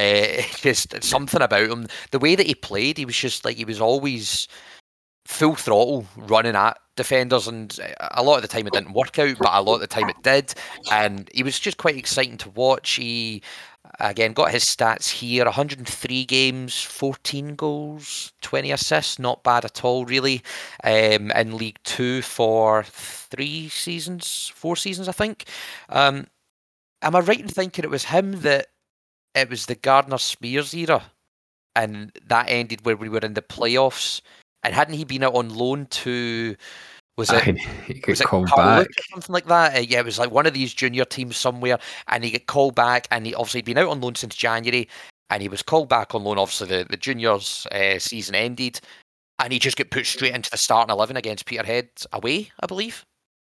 Speaker 2: Just something about him. The way that he played, he was just like, he was always full throttle running at defenders, and a lot of the time it didn't work out, but a lot of the time it did. And he was just quite exciting to watch. He, again, got his stats here: 103 games, 14 goals, 20 assists. Not bad at all, really. In League Two for 4 seasons, I think. Am I right in thinking it was him that it was the Gardner-Spears era, and that ended where we were in the playoffs? And hadn't he been out on loan to, was it
Speaker 3: called
Speaker 2: Carluke
Speaker 3: back
Speaker 2: or something like that? Yeah, it was like one of these junior teams somewhere, and he got called back, and he obviously had been out on loan since January, and he was called back on loan. Obviously, the juniors season ended, and he just got put straight into the starting 11 against Peterhead away, I believe.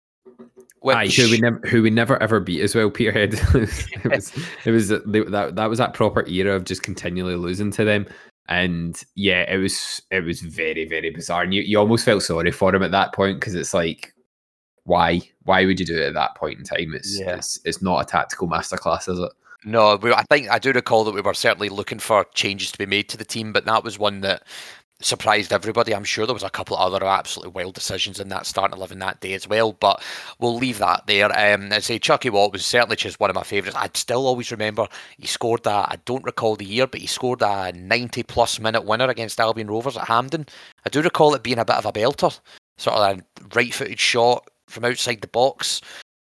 Speaker 3: Who we never ever beat as well, Peterhead. it was that proper era of just continually losing to them. And yeah, it was very, very bizarre. And you almost felt sorry for him at that point, because it's like, why would you do it at that point in time? It's not a tactical masterclass, is it?
Speaker 2: No, I do recall that we were certainly looking for changes to be made to the team, but that was one that surprised everybody. I'm sure there was a couple of other absolutely wild decisions in that starting 11 that day as well, but we'll leave that there. I'd say Chucky Watt was certainly just one of my favourites. I'd still always remember he scored that, I don't recall the year, but he scored a 90 plus minute winner against Albion Rovers at Hampden. I do recall it being a bit of a belter, sort of a right footed shot from outside the box,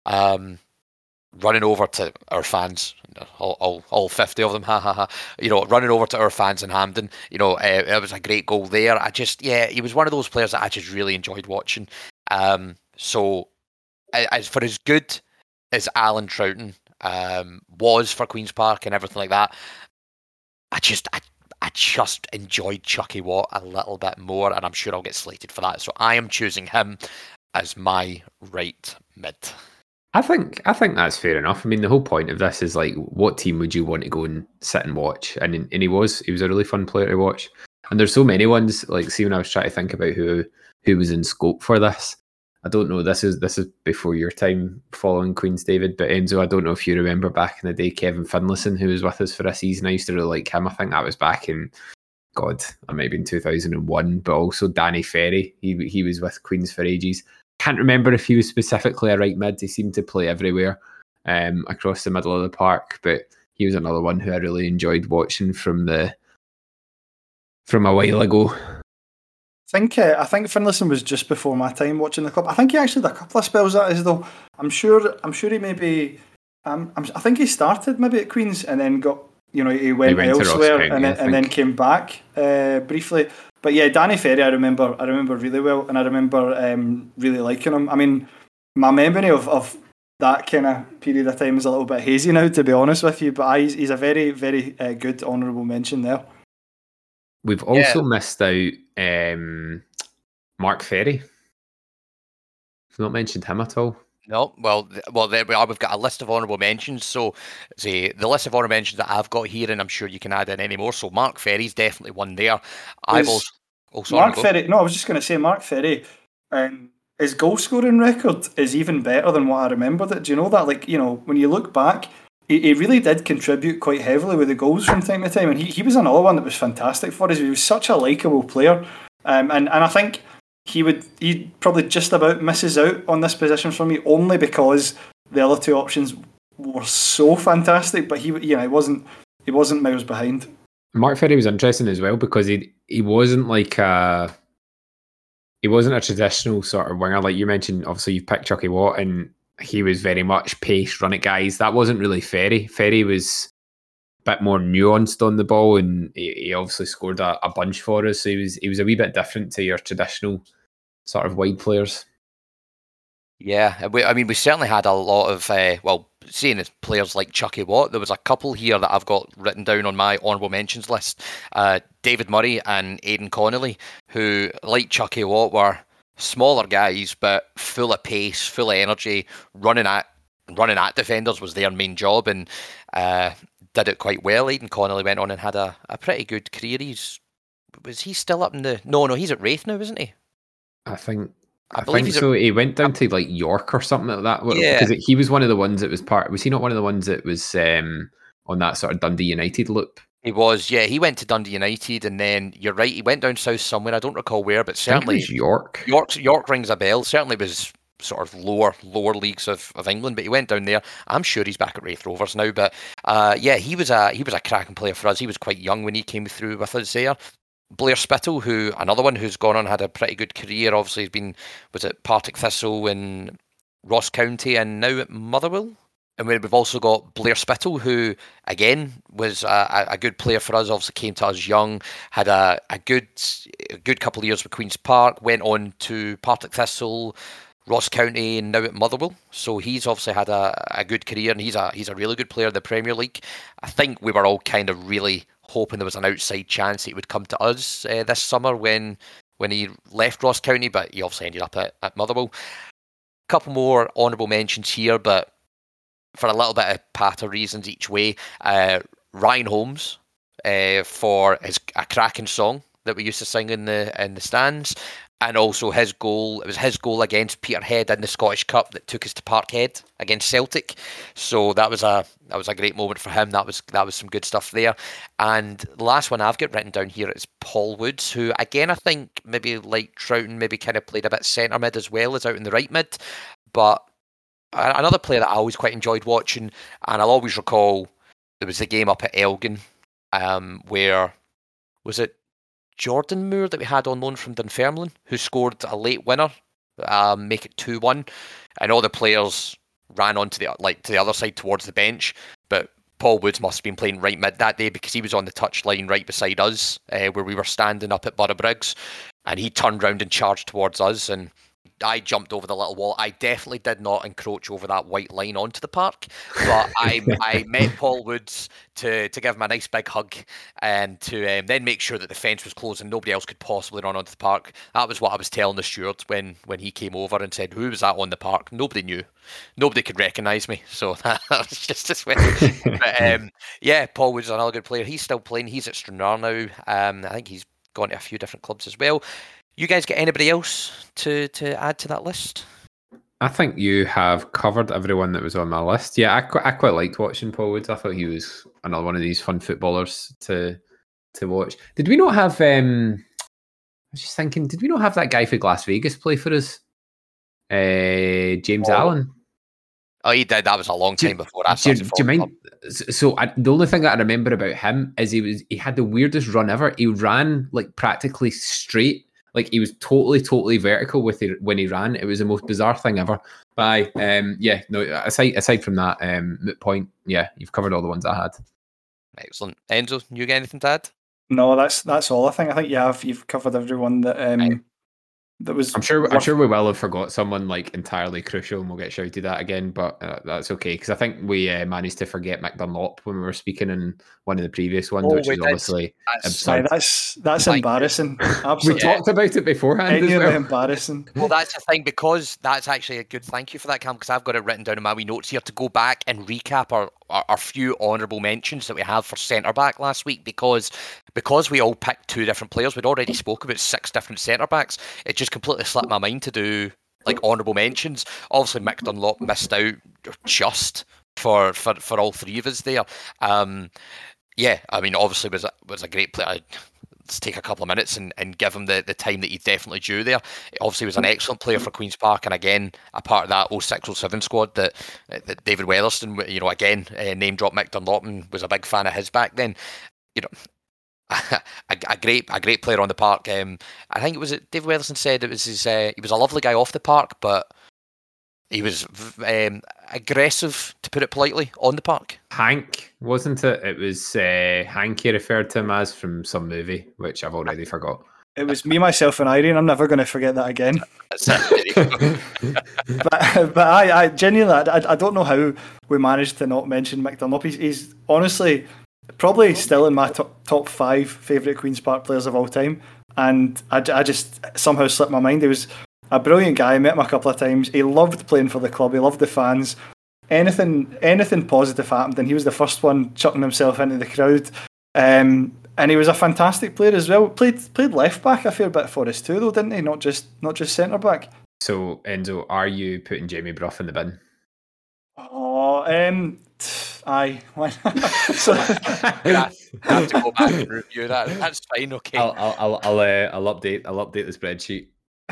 Speaker 2: running over to our fans, all 50 of them, running over to our fans in Hampden. It was a great goal there. He was one of those players that I just really enjoyed watching. So as for as good as Alan Troughton was for Queen's Park and everything like that, I just enjoyed Chucky Watt a little bit more, and I'm sure I'll get slated for that. So I am choosing him as my right mid.
Speaker 3: I think that's fair enough. I mean, the whole point of this is like, what team would you want to go and sit and watch? And he was a really fun player to watch. And there's so many ones. Like, see, when I was trying to think about who was in scope for this, I don't know. This is before your time following Queens, David. But Enzo, I don't know if you remember back in the day, Kevin Finlayson, who was with us for a season. I used to really like him. I think that was back in, maybe in 2001. But also Danny Ferry. He was with Queens for ages. Can't remember if he was specifically a right mid. He seemed to play everywhere across the middle of the park, but he was another one who I really enjoyed watching from a while ago.
Speaker 4: I think Finlayson was just before my time watching the club. I think he actually had a couple of spells at us though. I'm sure he maybe. I think he started maybe at Queens and then got he went elsewhere and then came back briefly. But yeah, Danny Ferry, I remember really well, and I remember really liking him. I mean, my memory of that kind of period of time is a little bit hazy now, to be honest with you. But he's a very, very good honourable mention there.
Speaker 3: We've also missed out Mark Ferry. We've not mentioned him at all.
Speaker 2: No, well, there we are. We've got a list of honourable mentions. So, the list of honourable mentions that I've got here, and I'm sure you can add in any more. So, Mark Ferry's definitely one there. I've also
Speaker 4: Mark Ferry. No, I was just going to say Mark Ferry. His goal scoring record is even better than what I remembered it. Do you know that? Like, when you look back, he really did contribute quite heavily with the goals from time to time, and he was another one that was fantastic for us. He was such a likeable player, and I think. He probably just about misses out on this position for me only because the other two options were so fantastic, but he wasn't miles behind.
Speaker 3: Mark Ferry was interesting as well because he wasn't like he wasn't a traditional sort of winger like you mentioned. Obviously, you've picked Chucky Watt, and he was very much pace, run it guys. That wasn't really Ferry. Ferry was a bit more nuanced on the ball, and he obviously scored a bunch for us. So he was a wee bit different to your traditional sort of wide players.
Speaker 2: Yeah, we certainly had a lot of seeing as players like Chucky Watt. There was a couple here that I've got written down on my honourable mentions list. David Murray and Aidan Connolly, who, like Chucky Watt, were smaller guys but full of pace, full of energy, running at defenders was their main job, and did it quite well. Aidan Connolly went on and had a pretty good career. Was he still up in the... No, he's at Wraith now, isn't he?
Speaker 3: I think so. He went down to like York or something like that. Yeah. Because he was one of the ones that was part... Was he not one of the ones that was on that sort of Dundee United loop?
Speaker 2: He was, yeah. He went to Dundee United, and then you're right. He went down south somewhere. I don't recall where, but certainly
Speaker 3: I think it was York.
Speaker 2: York rings a bell. Certainly was sort of lower leagues of England, but he went down there. I'm sure he's back at Wraith Rovers now. But yeah, he was a cracking player for us. He was quite young when he came through with us there. Blair Spittle, who another one who's gone on, had a pretty good career. Obviously, was at Partick Thistle and Ross County, and now at Motherwell. And we've also got Blair Spittle, who again was a good player for us. Obviously, came to us young, had a good couple of years with Queen's Park, went on to Partick Thistle, Ross County, and now at Motherwell. So he's obviously had a good career, and he's a really good player in the Premier League. I think we were all kind of really hoping there was an outside chance he would come to us this summer when he left Ross County, but he obviously ended up at Motherwell. A couple more honourable mentions here, but for a little bit of patter reasons each way. Ryan Holmes for a cracking song that we used to sing in the stands, and also his goal. It was his goal against Peterhead in the Scottish Cup that took us to Parkhead against Celtic. So that was a great moment for him. That was some good stuff there. And the last one I've got written down here is Paul Woods, who again I think maybe like Troughton maybe kind of played a bit centre mid as well as out in the right mid, but another player that I always quite enjoyed watching, and I'll always recall there was the game up at Elgin where, was it Jordan Moore that we had on loan from Dunfermline, who scored a late winner, make it 2-1, and all the players ran on to the other side towards the bench, but Paul Woods must have been playing right mid that day because he was on the touchline right beside us where we were standing up at Borough Briggs, and he turned round and charged towards us, and I jumped over the little wall. I definitely did not encroach over that white line onto the park, but I met Paul Woods to give him a nice big hug and to then make sure that the fence was closed and nobody else could possibly run onto the park. That was what I was telling the steward when he came over and said, "Who was that on the park?" Nobody knew. Nobody could recognise me. So that was just as well. But yeah, Paul Woods is another good player. He's still playing. He's at Stranraer now. I think he's gone to a few different clubs as well. You guys get anybody else to add to that list?
Speaker 3: I think you have covered everyone that was on my list. Yeah, I quite liked watching Paul Woods. I thought he was another one of these fun footballers to watch. Did we not have? I was just thinking, did we not have that guy for Las Vegas play for us? James Allen.
Speaker 2: Oh, he did. That was a long time before I started.
Speaker 3: Do you mind? So the only thing that I remember about him is he had the weirdest run ever. He ran like practically straight. Like he was totally vertical when he ran. It was the most bizarre thing ever. But aside from that moot point, yeah, you've covered all the ones I had.
Speaker 2: Excellent. Enzo, you got anything to add?
Speaker 4: No, that's all. I think you've covered everyone that that was.
Speaker 3: I'm sure we will have forgot someone like entirely crucial, and we'll get shouted at again. But that's okay because I think we managed to forget Mick Dunlop when we were speaking in one of the previous ones, which is obviously absurd.
Speaker 4: That's embarrassing. Absolutely,
Speaker 3: we talked about it beforehand.
Speaker 4: Genuinely embarrassing.
Speaker 2: Well, that's the thing, because that's actually a good thank you for that, Cam, because I've got it written down in my wee notes here to go back and recap our few honourable mentions that we have for centre back last week, because we all picked two different players. We'd already spoke about 6 different centre backs. It just completely slipped my mind to do like honourable mentions. Obviously, Mick Dunlop missed out just for all three of us there. Yeah, I mean, obviously was a great player. Let's take a couple of minutes and give him the time that he's definitely due there. He obviously was an excellent player for Queen's Park, and again, a part of that 06-07 squad that David Weatherston, again, name dropped Mick Dunlop and was a big fan of his back then. A great player on the park. I think it was David Weatherston said it was he was a lovely guy off the park, but he was aggressive, to put it politely, on the park.
Speaker 3: Hank, wasn't it? It was Hank he referred to him as from some movie, which I've already forgot. It
Speaker 4: was Me, Myself and Irene. I'm never going to forget that again. but I genuinely, I don't know how we managed to not mention Mick Dunlop. He's honestly probably still in my top 5 favourite Queen's Park players of all time. And I just somehow slipped my mind. He was a brilliant guy. I met him a couple of times. He loved playing for the club. He loved the fans. Anything positive happened, and he was the first one chucking himself into the crowd. And he was a fantastic player as well. Played left back a fair bit for us too, though, didn't he? Not just centre back.
Speaker 3: So Enzo, are you putting Jamie Brough in the bin?
Speaker 4: Oh, Aye. Why not? So,
Speaker 2: I have to go back and review that. That's fine, okay.
Speaker 3: I'll update the spreadsheet.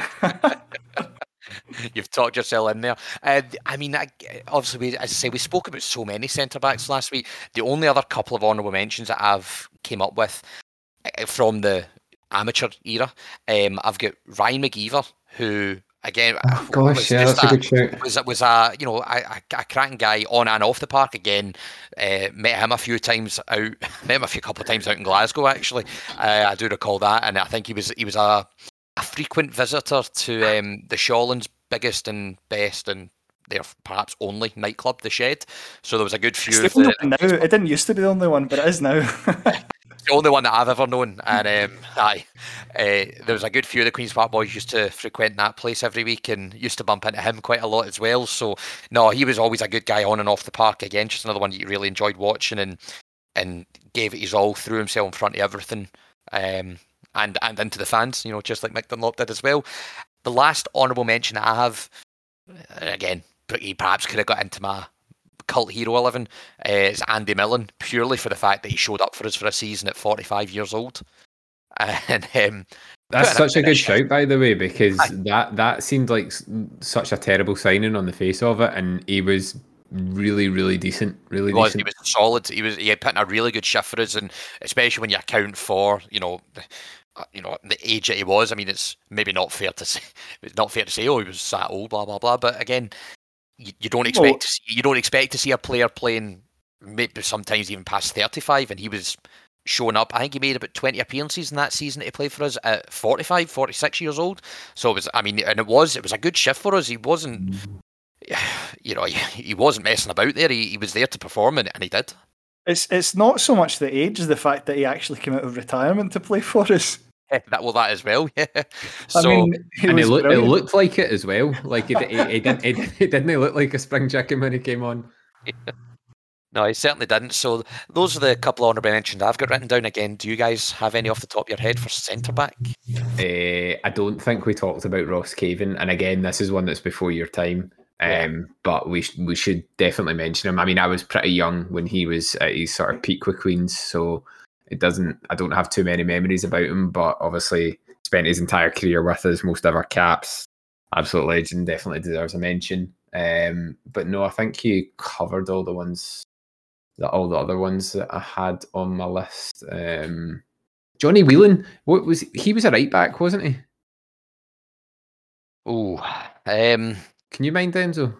Speaker 2: You've talked yourself in there. I mean, obviously, as I say, we spoke about so many centre backs last week. The only other couple of honourable mentions that I've came up with from the amateur era, I've got Ryan McGeever, who again,
Speaker 3: that's a good shout.
Speaker 2: Was a cracking guy on and off the park. Again, met him a few times out. Met him a couple of times out in Glasgow. Actually, I do recall that, and I think he was a frequent visitor to the Shawlands' biggest and best and their perhaps only nightclub, The Shed. So there was a good few.
Speaker 4: Now it didn't used to be the only one, but it is now.
Speaker 2: The only one that I've ever known, and there was a good few of the Queen's Park boys used to frequent that place every week and used to bump into him quite a lot as well. So no, he was always a good guy on and off the park. Again, just another one that you really enjoyed watching and gave it his all, threw himself in front of everything, and into the fans, just like Mick Dunlop did as well. The last honourable mention I have, again, he perhaps could have got into my cult hero 11, is Andy Millen, purely for the fact that he showed up for us for a season at 45 years old. And
Speaker 3: that's such a good shout, by the way, because that seemed like such a terrible signing on the face of it, and he was really, really decent. He was
Speaker 2: solid. He had put in a really good shift for us, and especially when you account for the age that he was. I mean, it's maybe not fair to say. It's not fair to say, oh, he was that old, blah blah blah. But again, you don't expect to see a player playing maybe sometimes even past 35, and he was showing up. I think he made about 20 appearances in that season that he played for us at 45, 46 years old. So it was. I mean, and it was a good shift for us. He wasn't. He wasn't messing about there. He was there to perform, and he did.
Speaker 4: It's not so much the age as the fact that he actually came out of retirement to play for us.
Speaker 2: That as well, yeah. So,
Speaker 3: I mean, it looked like it as well. Like he didn't look like a spring chicken when he came on.
Speaker 2: No, he certainly didn't. So those are the couple of honourable mentions I've got written down. Again, do you guys have any off the top of your head for centre back?
Speaker 3: I don't think we talked about Ross Caven, and again, this is one that's before your time. But we should definitely mention him. I mean, I was pretty young when he was at his sort of peak with Queens, so I don't have too many memories about him, but obviously spent his entire career with us, most ever caps. Absolute legend, definitely deserves a mention. But no, I think you covered all the other ones that I had on my list. Johnny Whelan, he was a right back, wasn't he? Can you mind Enzo?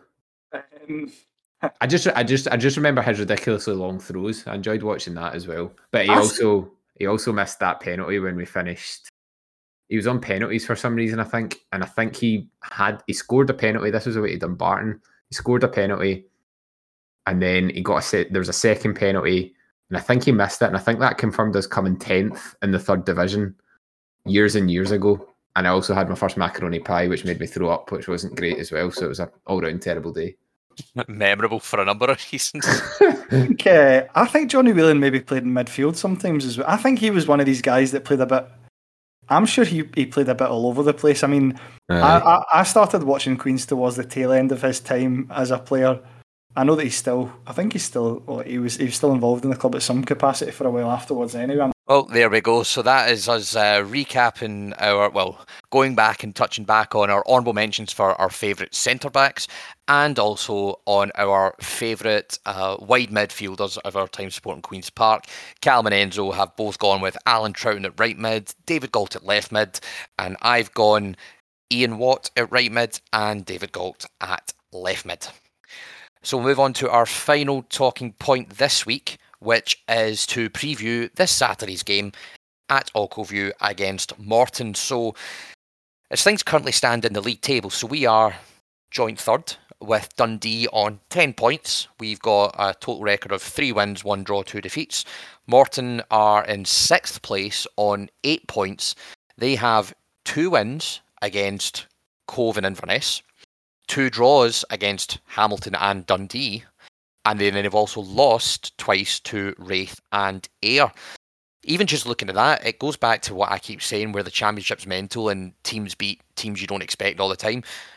Speaker 3: I just remember his ridiculously long throws. I enjoyed watching that as well. But he also missed that penalty when we finished. He was on penalties for some reason, I think, and I think he scored a penalty. This was away to Dumbarton. He scored a penalty, and then he got there was a second penalty, and I think he missed it. And I think that confirmed us coming 10th in the 3rd division years and years ago. And I also had my first macaroni pie, which made me throw up, which wasn't great as well. So it was an all-round terrible day.
Speaker 2: Memorable for a number of reasons.
Speaker 4: I think Johnny Whelan maybe played in midfield sometimes as well. I think he was one of these guys that played a bit. I'm sure he played a bit all over the place. I mean, I started watching Queens towards the tail end of his time as a player. I know that he was still involved in the club at some capacity for a while afterwards anyway.
Speaker 2: Well, there we go. So that is us recapping going back and touching back on our honourable mentions for our favourite centre-backs and also on our favourite wide midfielders of our time supporting Queen's Park. Callum and Enzo have both gone with Alan Troughton at right mid, David Galt at left mid, and I've gone Ian Watt at right mid and David Galt at left mid. So we'll move on to our final talking point this week, which is to preview this Saturday's game at Alcoview against Morton. So as things currently stand in the league table, so we are joint third with Dundee on 10 points. We've got a total record of 3 wins, 1 draw, 2 defeats. Morton are in 6th place on 8 points. They have 2 wins against Cove and Inverness, 2 draws against Hamilton and Dundee, and then they've also lost twice to Raith and Ayr. Even just looking at that, it goes back to what I keep saying, where the championship's mental and teams beat teams you don't expect all the time.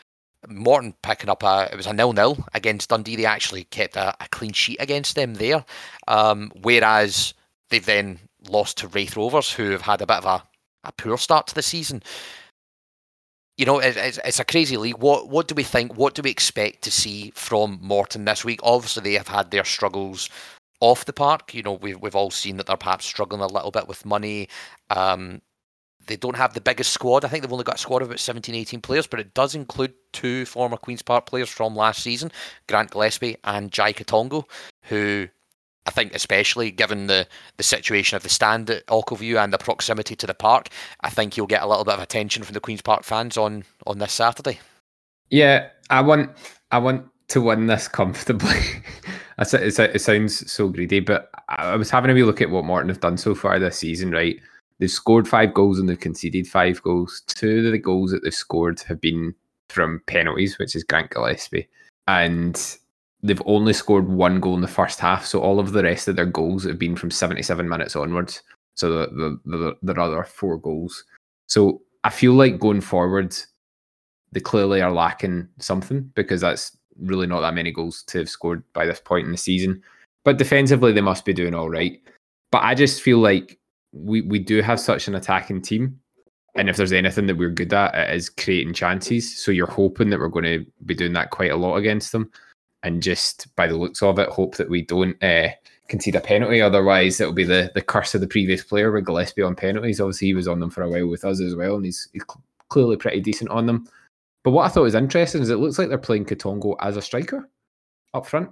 Speaker 2: Morton picking up it was a 0-0 against Dundee. They actually kept a clean sheet against them there. Whereas they've then lost to Wraith Rovers, who have had a bit of a poor start to the season. It's a crazy league. What do we think? What do we expect to see from Morton this week? Obviously, they have had their struggles off the park. We've all seen that they're perhaps struggling a little bit with money. They don't have the biggest squad. I think they've only got a squad of about 17, 18 players, but it does include 2 former Queen's Park players from last season, Grant Gillespie and Jai Katongo, who I think, especially given the situation of the stand at Ochilview and the proximity to the park, I think you'll get a little bit of attention from the Queen's Park fans on this Saturday.
Speaker 3: Yeah, I want to win this comfortably. It sounds so greedy, but I was having a wee look at what Morton have done so far this season, right? They've scored 5 goals and they've conceded 5 goals. 2 of the goals that they've scored have been from penalties, which is Grant Gillespie. And they've only scored 1 goal in the first half, so all of the rest of their goals have been from 77 minutes onwards. So there are other 4 goals. So I feel like going forward, they clearly are lacking something, because that's really not that many goals to have scored by this point in the season. But defensively, they must be doing all right. But I just feel like we do have such an attacking team, and if there's anything that we're good at, it is creating chances. So you're hoping that we're going to be doing that quite a lot against them, and just by the looks of it, hope that we don't concede a penalty. Otherwise, it'll be the curse of the previous player with Gillespie on penalties. Obviously, he was on them for a while with us as well, and he's clearly pretty decent on them. But what I thought was interesting is it looks like they're playing Katongo as a striker up front.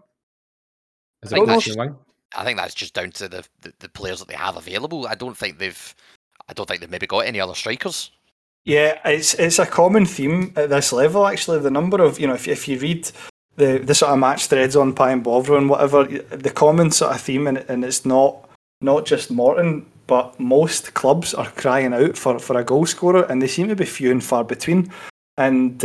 Speaker 2: I think that's just down to the players that they have available. I don't think they've maybe got any other strikers.
Speaker 4: Yeah, it's a common theme at this level, actually. The number of, if you read the sort of match threads on Pie and Bovril and whatever, the common sort of theme, and it's not just Morton, but most clubs are crying out for a goal scorer, and they seem to be few and far between. And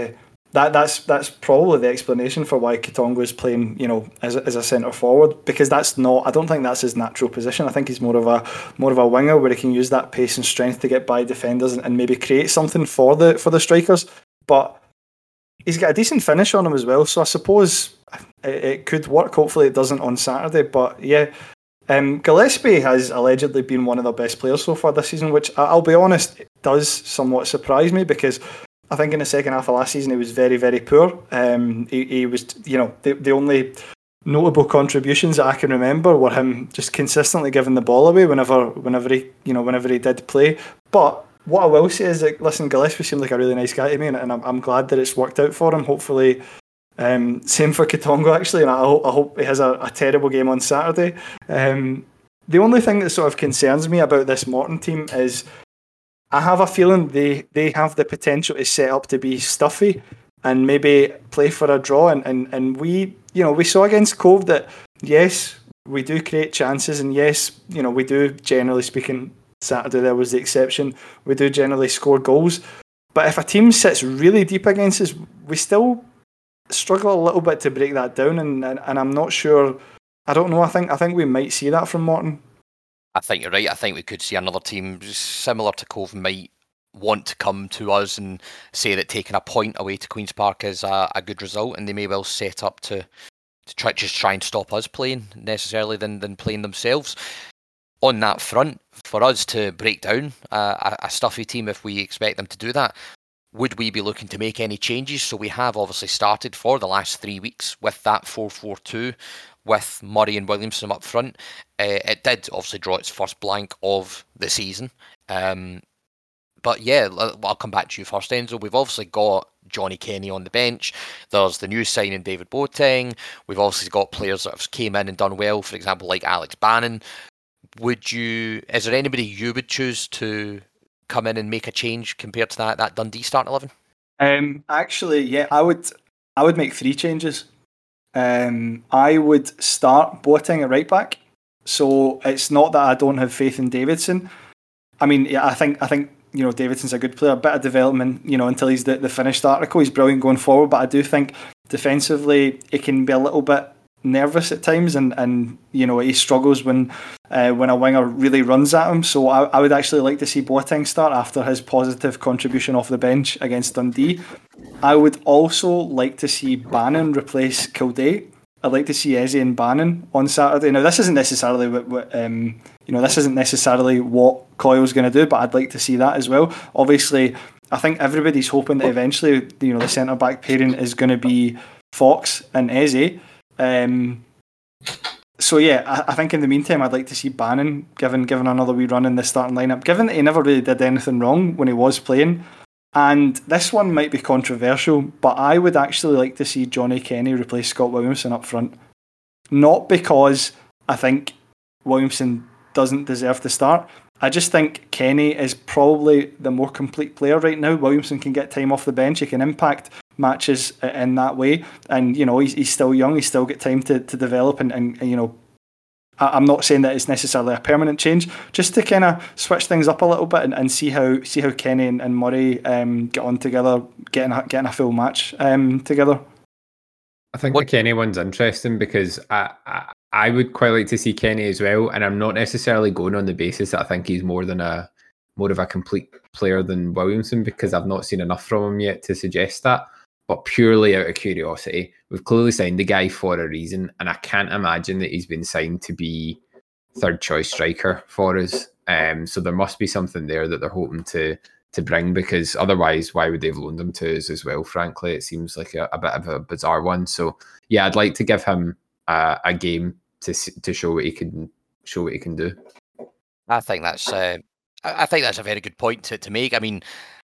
Speaker 4: that's probably the explanation for why Katongo is playing, as a centre forward, because I don't think that's his natural position. I think he's more of a winger where he can use that pace and strength to get by defenders and maybe create something for the strikers. But he's got a decent finish on him as well, so I suppose it could work. Hopefully it doesn't on Saturday. But yeah, Gillespie has allegedly been one of the best players so far this season, which I'll be honest, does somewhat surprise me, because I think in the second half of last season he was very, very poor. He was, the only notable contributions that I can remember were him just consistently giving the ball away whenever he did play. But what I will say is that, listen, Gillespie seemed like a really nice guy to me, and I'm glad that it's worked out for him. Hopefully, same for Katongo actually, and I hope he has a terrible game on Saturday. The only thing that sort of concerns me about this Morton team is, I have a feeling they have the potential to set up to be stuffy and maybe play for a draw. And we saw against Cove that, yes, we do create chances, and yes, we do, generally speaking, Saturday there was the exception, we do generally score goals. But if a team sits really deep against us, we still struggle a little bit to break that down. And I'm not sure. I don't know. I think we might see that from Morton.
Speaker 2: I think you're right. I think we could see another team similar to Cove might want to come to us and say that taking a point away to Queen's Park is a good result, and they may well set up to try and stop us playing necessarily than playing themselves. On that front, for us to break down a stuffy team, if we expect them to do that, would we be looking to make any changes? So we have obviously started for the last 3 weeks with that 4-4-2 with Murray and Williamson up front. It did obviously draw its first blank of the season. But yeah, I'll come back to you first, Enzo. We've obviously got Johnny Kenny on the bench. There's the new signing, David Boateng. We've obviously got players that have came in and done well, for example, like Alex Bannon. Is there anybody you would choose to come in and make a change compared to that Dundee starting 11?
Speaker 4: Actually, yeah, I would make 3 changes. I would start Boateng at right back. So it's not that I don't have faith in Davidson. I mean, yeah, I think Davidson's a good player. A bit of development, until he's the finished article. He's brilliant going forward, but I do think defensively it can be a little bit nervous at times, and he struggles when a winger really runs at him. So I would actually like to see Boateng start after his positive contribution off the bench against Dundee. I would also like to see Bannon replace Kildare. I'd like to see Eze and Bannon on Saturday. Now, this isn't necessarily this isn't necessarily what Coyle's going to do, but I'd like to see that as well. Obviously, I think everybody's hoping that eventually, the centre back pairing is going to be Fox and Eze. So yeah, I think in the meantime, I'd like to see Bannon given another wee run in the starting lineup. Given that he never really did anything wrong when he was playing. And this one might be controversial, but I would actually like to see Johnny Kenny replace Scott Williamson up front. Not because I think Williamson doesn't deserve to start. I just think Kenny is probably the more complete player right now. Williamson can get time off the bench. He can impact matches in that way. And, he's still young. He's still got time to develop and I'm not saying that it's necessarily a permanent change, just to kind of switch things up a little bit and see how Kenny and Murray get on together, getting a full match together.
Speaker 3: I think the Kenny one's interesting because I would quite like to see Kenny as well, and I'm not necessarily going on the basis that I think he's more of a complete player than Williamson, because I've not seen enough from him yet to suggest that. But purely out of curiosity, we've clearly signed the guy for a reason, and I can't imagine that he's been signed to be third choice striker for us. So there must be something there that they're hoping to bring, because otherwise, why would they have loaned him to us as well? Frankly, it seems like a bit of a bizarre one. So yeah, I'd like to give him a game to show what he can do.
Speaker 2: I think that's a very good point to make. I mean,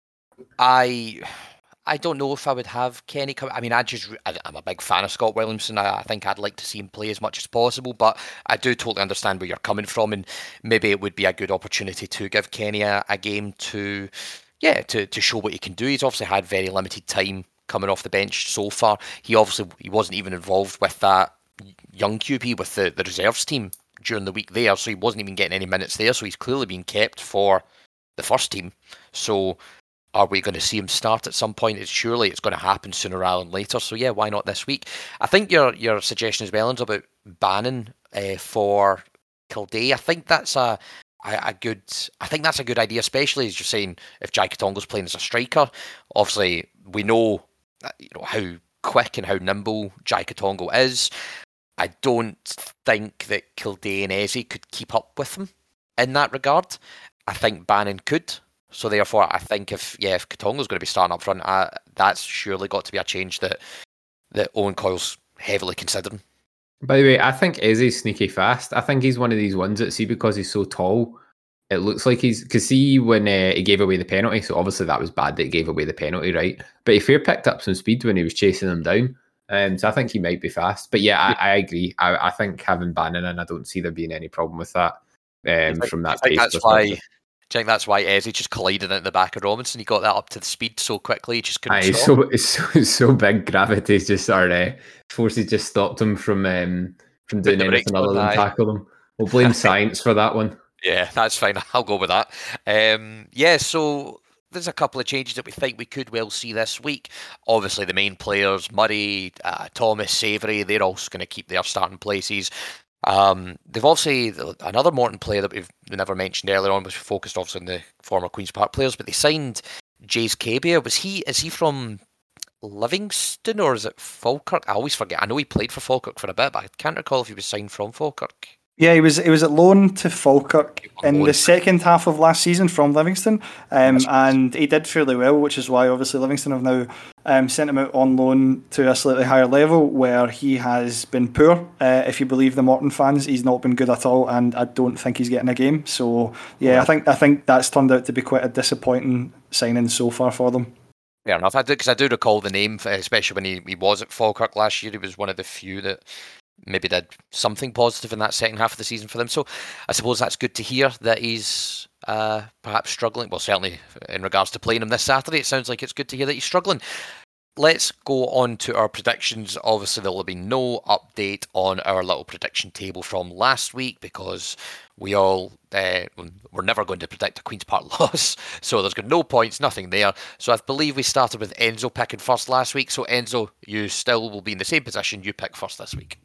Speaker 2: I don't know if I would have Kenny come. I mean, I'm a big fan of Scott Williamson. I think I'd like to see him play as much as possible, but I do totally understand where you're coming from, and maybe it would be a good opportunity to give Kenny a game to show what he can do. He's obviously had very limited time coming off the bench so far. He wasn't even involved with that young QP with the reserves team during the week there, so he wasn't even getting any minutes there. So he's clearly been kept for the first team. So are we going to see him start at some point? Surely it's going to happen sooner rather than later. So yeah, why not this week? I think your suggestion as well is about Bannon for Kildare. I think that's a good idea, especially as you're saying, if Jai Katongo's playing as a striker. Obviously, we know how quick and how nimble Jai Katongo is. I don't think that Kildare and Eze could keep up with him in that regard. I think Bannon could. So therefore, I think if Katongo's going to be starting up front, that's surely got to be a change that Owen Coyle's heavily considering.
Speaker 3: By the way, I think Eze's sneaky fast. I think he's one of these ones that, because he's so tall, it looks like because when he gave away the penalty, so obviously that was bad that he gave away the penalty, right? But he picked up some speed when he was chasing them down. So I think he might be fast. But yeah, I agree. I think having Bannon in, I don't see there being any problem with that from that pace.
Speaker 2: Do you think that's why Eze just collided at the back of Robinson? He got that up to the speed so quickly, he just couldn't stop.
Speaker 3: It's so big. Gravity's just forces just stopped him from doing anything other than tackle them. We'll blame science for that one.
Speaker 2: Yeah, that's fine. I'll go with that. So there's a couple of changes that we think we could well see this week. Obviously, the main players, Murray, Thomas, Savoury, they're also going to keep their starting places. They've obviously, another Morton player that we've never mentioned earlier on, was focused obviously on the former Queen's Park players, but they signed Jace Cabia. Is he from Livingston or is it Falkirk? I always forget. I know he played for Falkirk for a bit, but I can't recall if he was signed from Falkirk.
Speaker 4: Yeah, he was at loan to Falkirk in the second half of last season from Livingston, and he did fairly well, which is why obviously Livingston have now sent him out on loan to a slightly higher level, where he has been poor. If you believe the Morton fans, he's not been good at all, and I don't think he's getting a game. So yeah, I think that's turned out to be quite a disappointing signing so far for them.
Speaker 2: Fair enough. I do recall the name, especially when he was at Falkirk last year. He was one of the few that maybe did something positive in that second half of the season for them. So I suppose that's good to hear that he's perhaps struggling. Well, certainly in regards to playing him this Saturday, it sounds like it's good to hear that he's struggling. Let's go on to our predictions. Obviously, there will be no update on our little prediction table from last week because we're never going to predict a Queen's Park loss. So there's no points, nothing there. So I believe we started with Enzo picking first last week. So Enzo, you still will be in the same position. You pick first this week.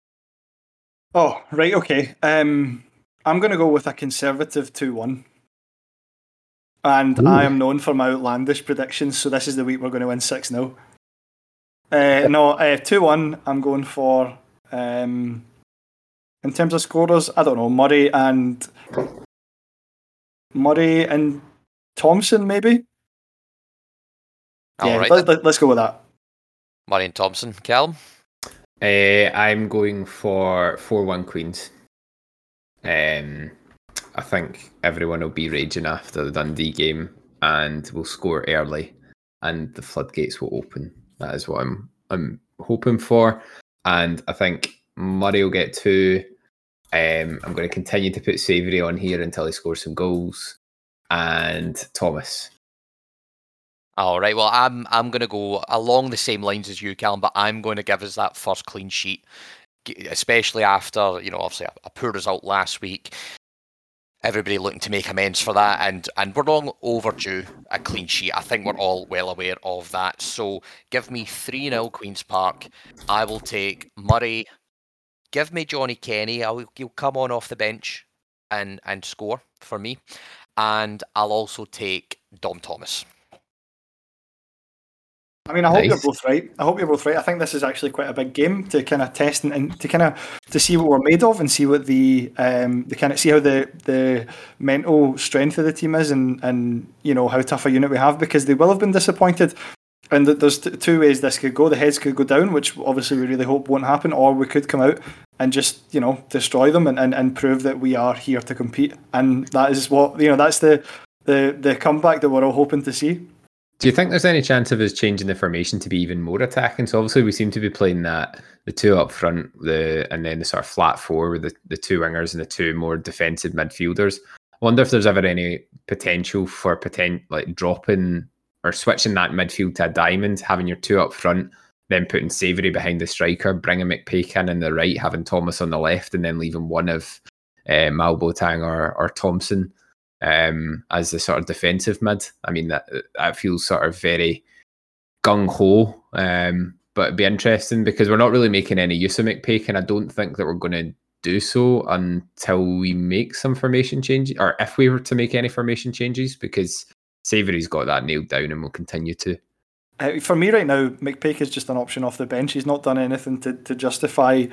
Speaker 4: Oh, right, okay. I'm going to go with a conservative 2-1. And
Speaker 3: Ooh.
Speaker 4: I am known for my outlandish predictions, so this is the week we're going to win 6-0. No, 2-1, I'm going for... in terms of scorers, I don't know, Murray and Thompson, maybe?
Speaker 2: All
Speaker 4: Yeah,
Speaker 2: right.
Speaker 4: let's go with that.
Speaker 2: Murray and Thompson. Callum?
Speaker 3: I'm going for 4-1 Queens. I think everyone will be raging after the Dundee game and will score early and the floodgates will open. That is what I'm hoping for. And I think Murray will get 2. I'm going to continue to put Savoury on here until he scores some goals. And Thomas.
Speaker 2: All right. Well, I'm going to go along the same lines as you, Callum, but I'm going to give us that first clean sheet, especially after, obviously a poor result last week. Everybody looking to make amends for that, and we're long overdue a clean sheet. I think we're all well aware of that. So give me 3-0 Queen's Park. I will take Murray. Give me Johnny Kenny. He'll come on off the bench and score for me. And I'll also take Dom Thomas.
Speaker 4: I mean, I hope
Speaker 3: Nice.
Speaker 4: you're both right. I think this is actually quite a big game to kind of test and to see what we're made of and see what see how the mental strength of the team is and how tough a unit we have, because they will have been disappointed. And there's two ways this could go. The heads could go down, which obviously we really hope won't happen, or we could come out and just destroy them and prove that we are here to compete. And that is what that's the comeback that we're all hoping to see.
Speaker 3: Do you think there's any chance of us changing the formation to be even more attacking? So obviously we seem to be playing the 2 up front, and then the sort of flat 4 with the 2 wingers and the 2 more defensive midfielders. I wonder if there's ever any potential for dropping or switching that midfield to a diamond, having your 2 up front, then putting Savoury behind the striker, bringing McPake in the right, having Thomas on the left, and then leaving one of Malbotang or Thompson as the sort of defensive mid. I mean, that feels sort of very gung-ho, but it'd be interesting because we're not really making any use of McPake, and I don't think that we're going to do so until we make some formation changes, or if we were to make any formation changes, because Savoury's got that nailed down and will continue to.
Speaker 4: For me right now, McPake is just an option off the bench. He's not done anything to justify,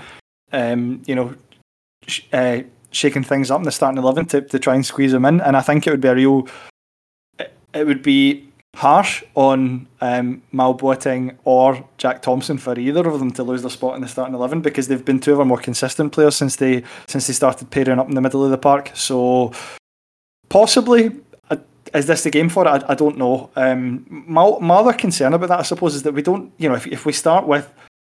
Speaker 4: shaking things up in the starting 11 to try and squeeze him in. And I think it would be harsh on Mal Boateng or Jack Thompson for either of them to lose their spot in the starting 11, because they've been 2 of our more consistent players since they started pairing up in the middle of the park. So possibly, is this the game for it? I don't know. My other concern about that, I suppose, is that we don't, if we start with,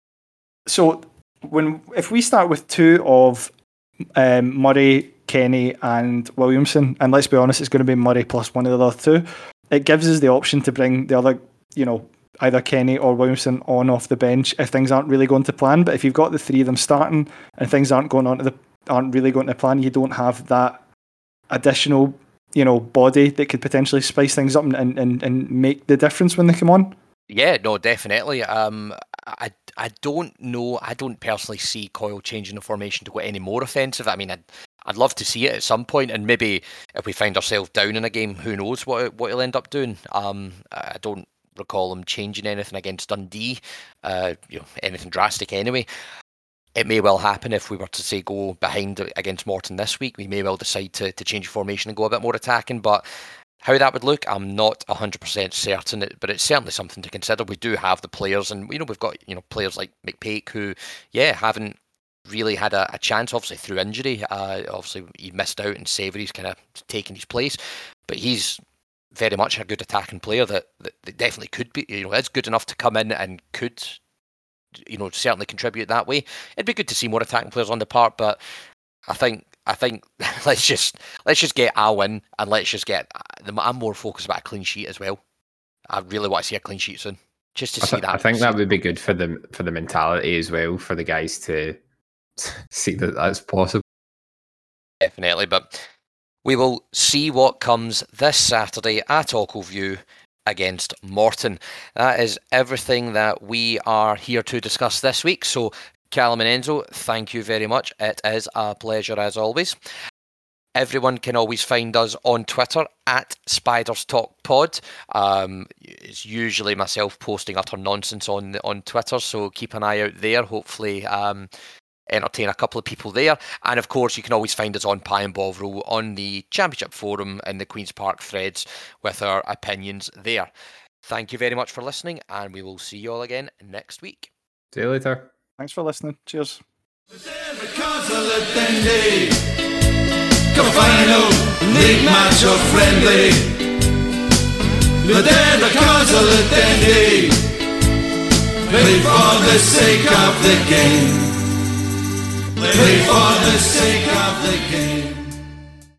Speaker 4: if we start with 2 of Murray, Kenny and Williamson, and let's be honest, it's going to be Murray plus one of the other 2, it gives us the option to bring the other, either Kenny or Williamson on off the bench if things aren't really going to plan. But if you've got the 3 of them starting and things aren't really going to plan, you don't have that additional body that could potentially spice things up and make the difference when they come on.
Speaker 2: Yeah, no, definitely. I don't know. I don't personally see Coyle changing the formation to go any more offensive. I mean, I'd love to see it at some point, and maybe if we find ourselves down in a game, who knows what he'll end up doing. I don't recall him changing anything against Dundee, anything drastic anyway. It may well happen if we were to say go behind against Morton this week. We may well decide to change formation and go a bit more attacking, but how that would look, I'm not 100% certain, but it's certainly something to consider. We do have the players, and we've got players like McPake who, haven't really had a chance, obviously through injury. Obviously he missed out, and Savoury's kind of taken his place, but he's very much a good attacking player that definitely could be, is good enough to come in and could, certainly contribute that way. It'd be good to see more attacking players on the park, but I think let's just get a win, and let's just get. I'm more focused about a clean sheet as well. I really want to see a clean sheet soon, just to see that.
Speaker 3: I think that would be good for the mentality as well, for the guys to see that that's possible.
Speaker 2: Definitely, but we will see what comes this Saturday at Ochilview against Morton. That is everything that we are here to discuss this week. So Callum and Enzo, thank you very much. It is a pleasure as always. Everyone can always find us on Twitter at Spiders Talk Pod. It's usually myself posting utter nonsense on Twitter, so keep an eye out there. Hopefully entertain a couple of people there. And of course, you can always find us on Pie and Bovril on the Championship Forum and the Queen's Park threads with our opinions there. Thank you very much for listening, and we will see you all again next week.
Speaker 3: See you later.
Speaker 5: Thanks for listening. Cheers.
Speaker 1: Come final league match or friendly. Vedere la cosa l'attendi. Play for the sake of the game. Play for the sake of the game.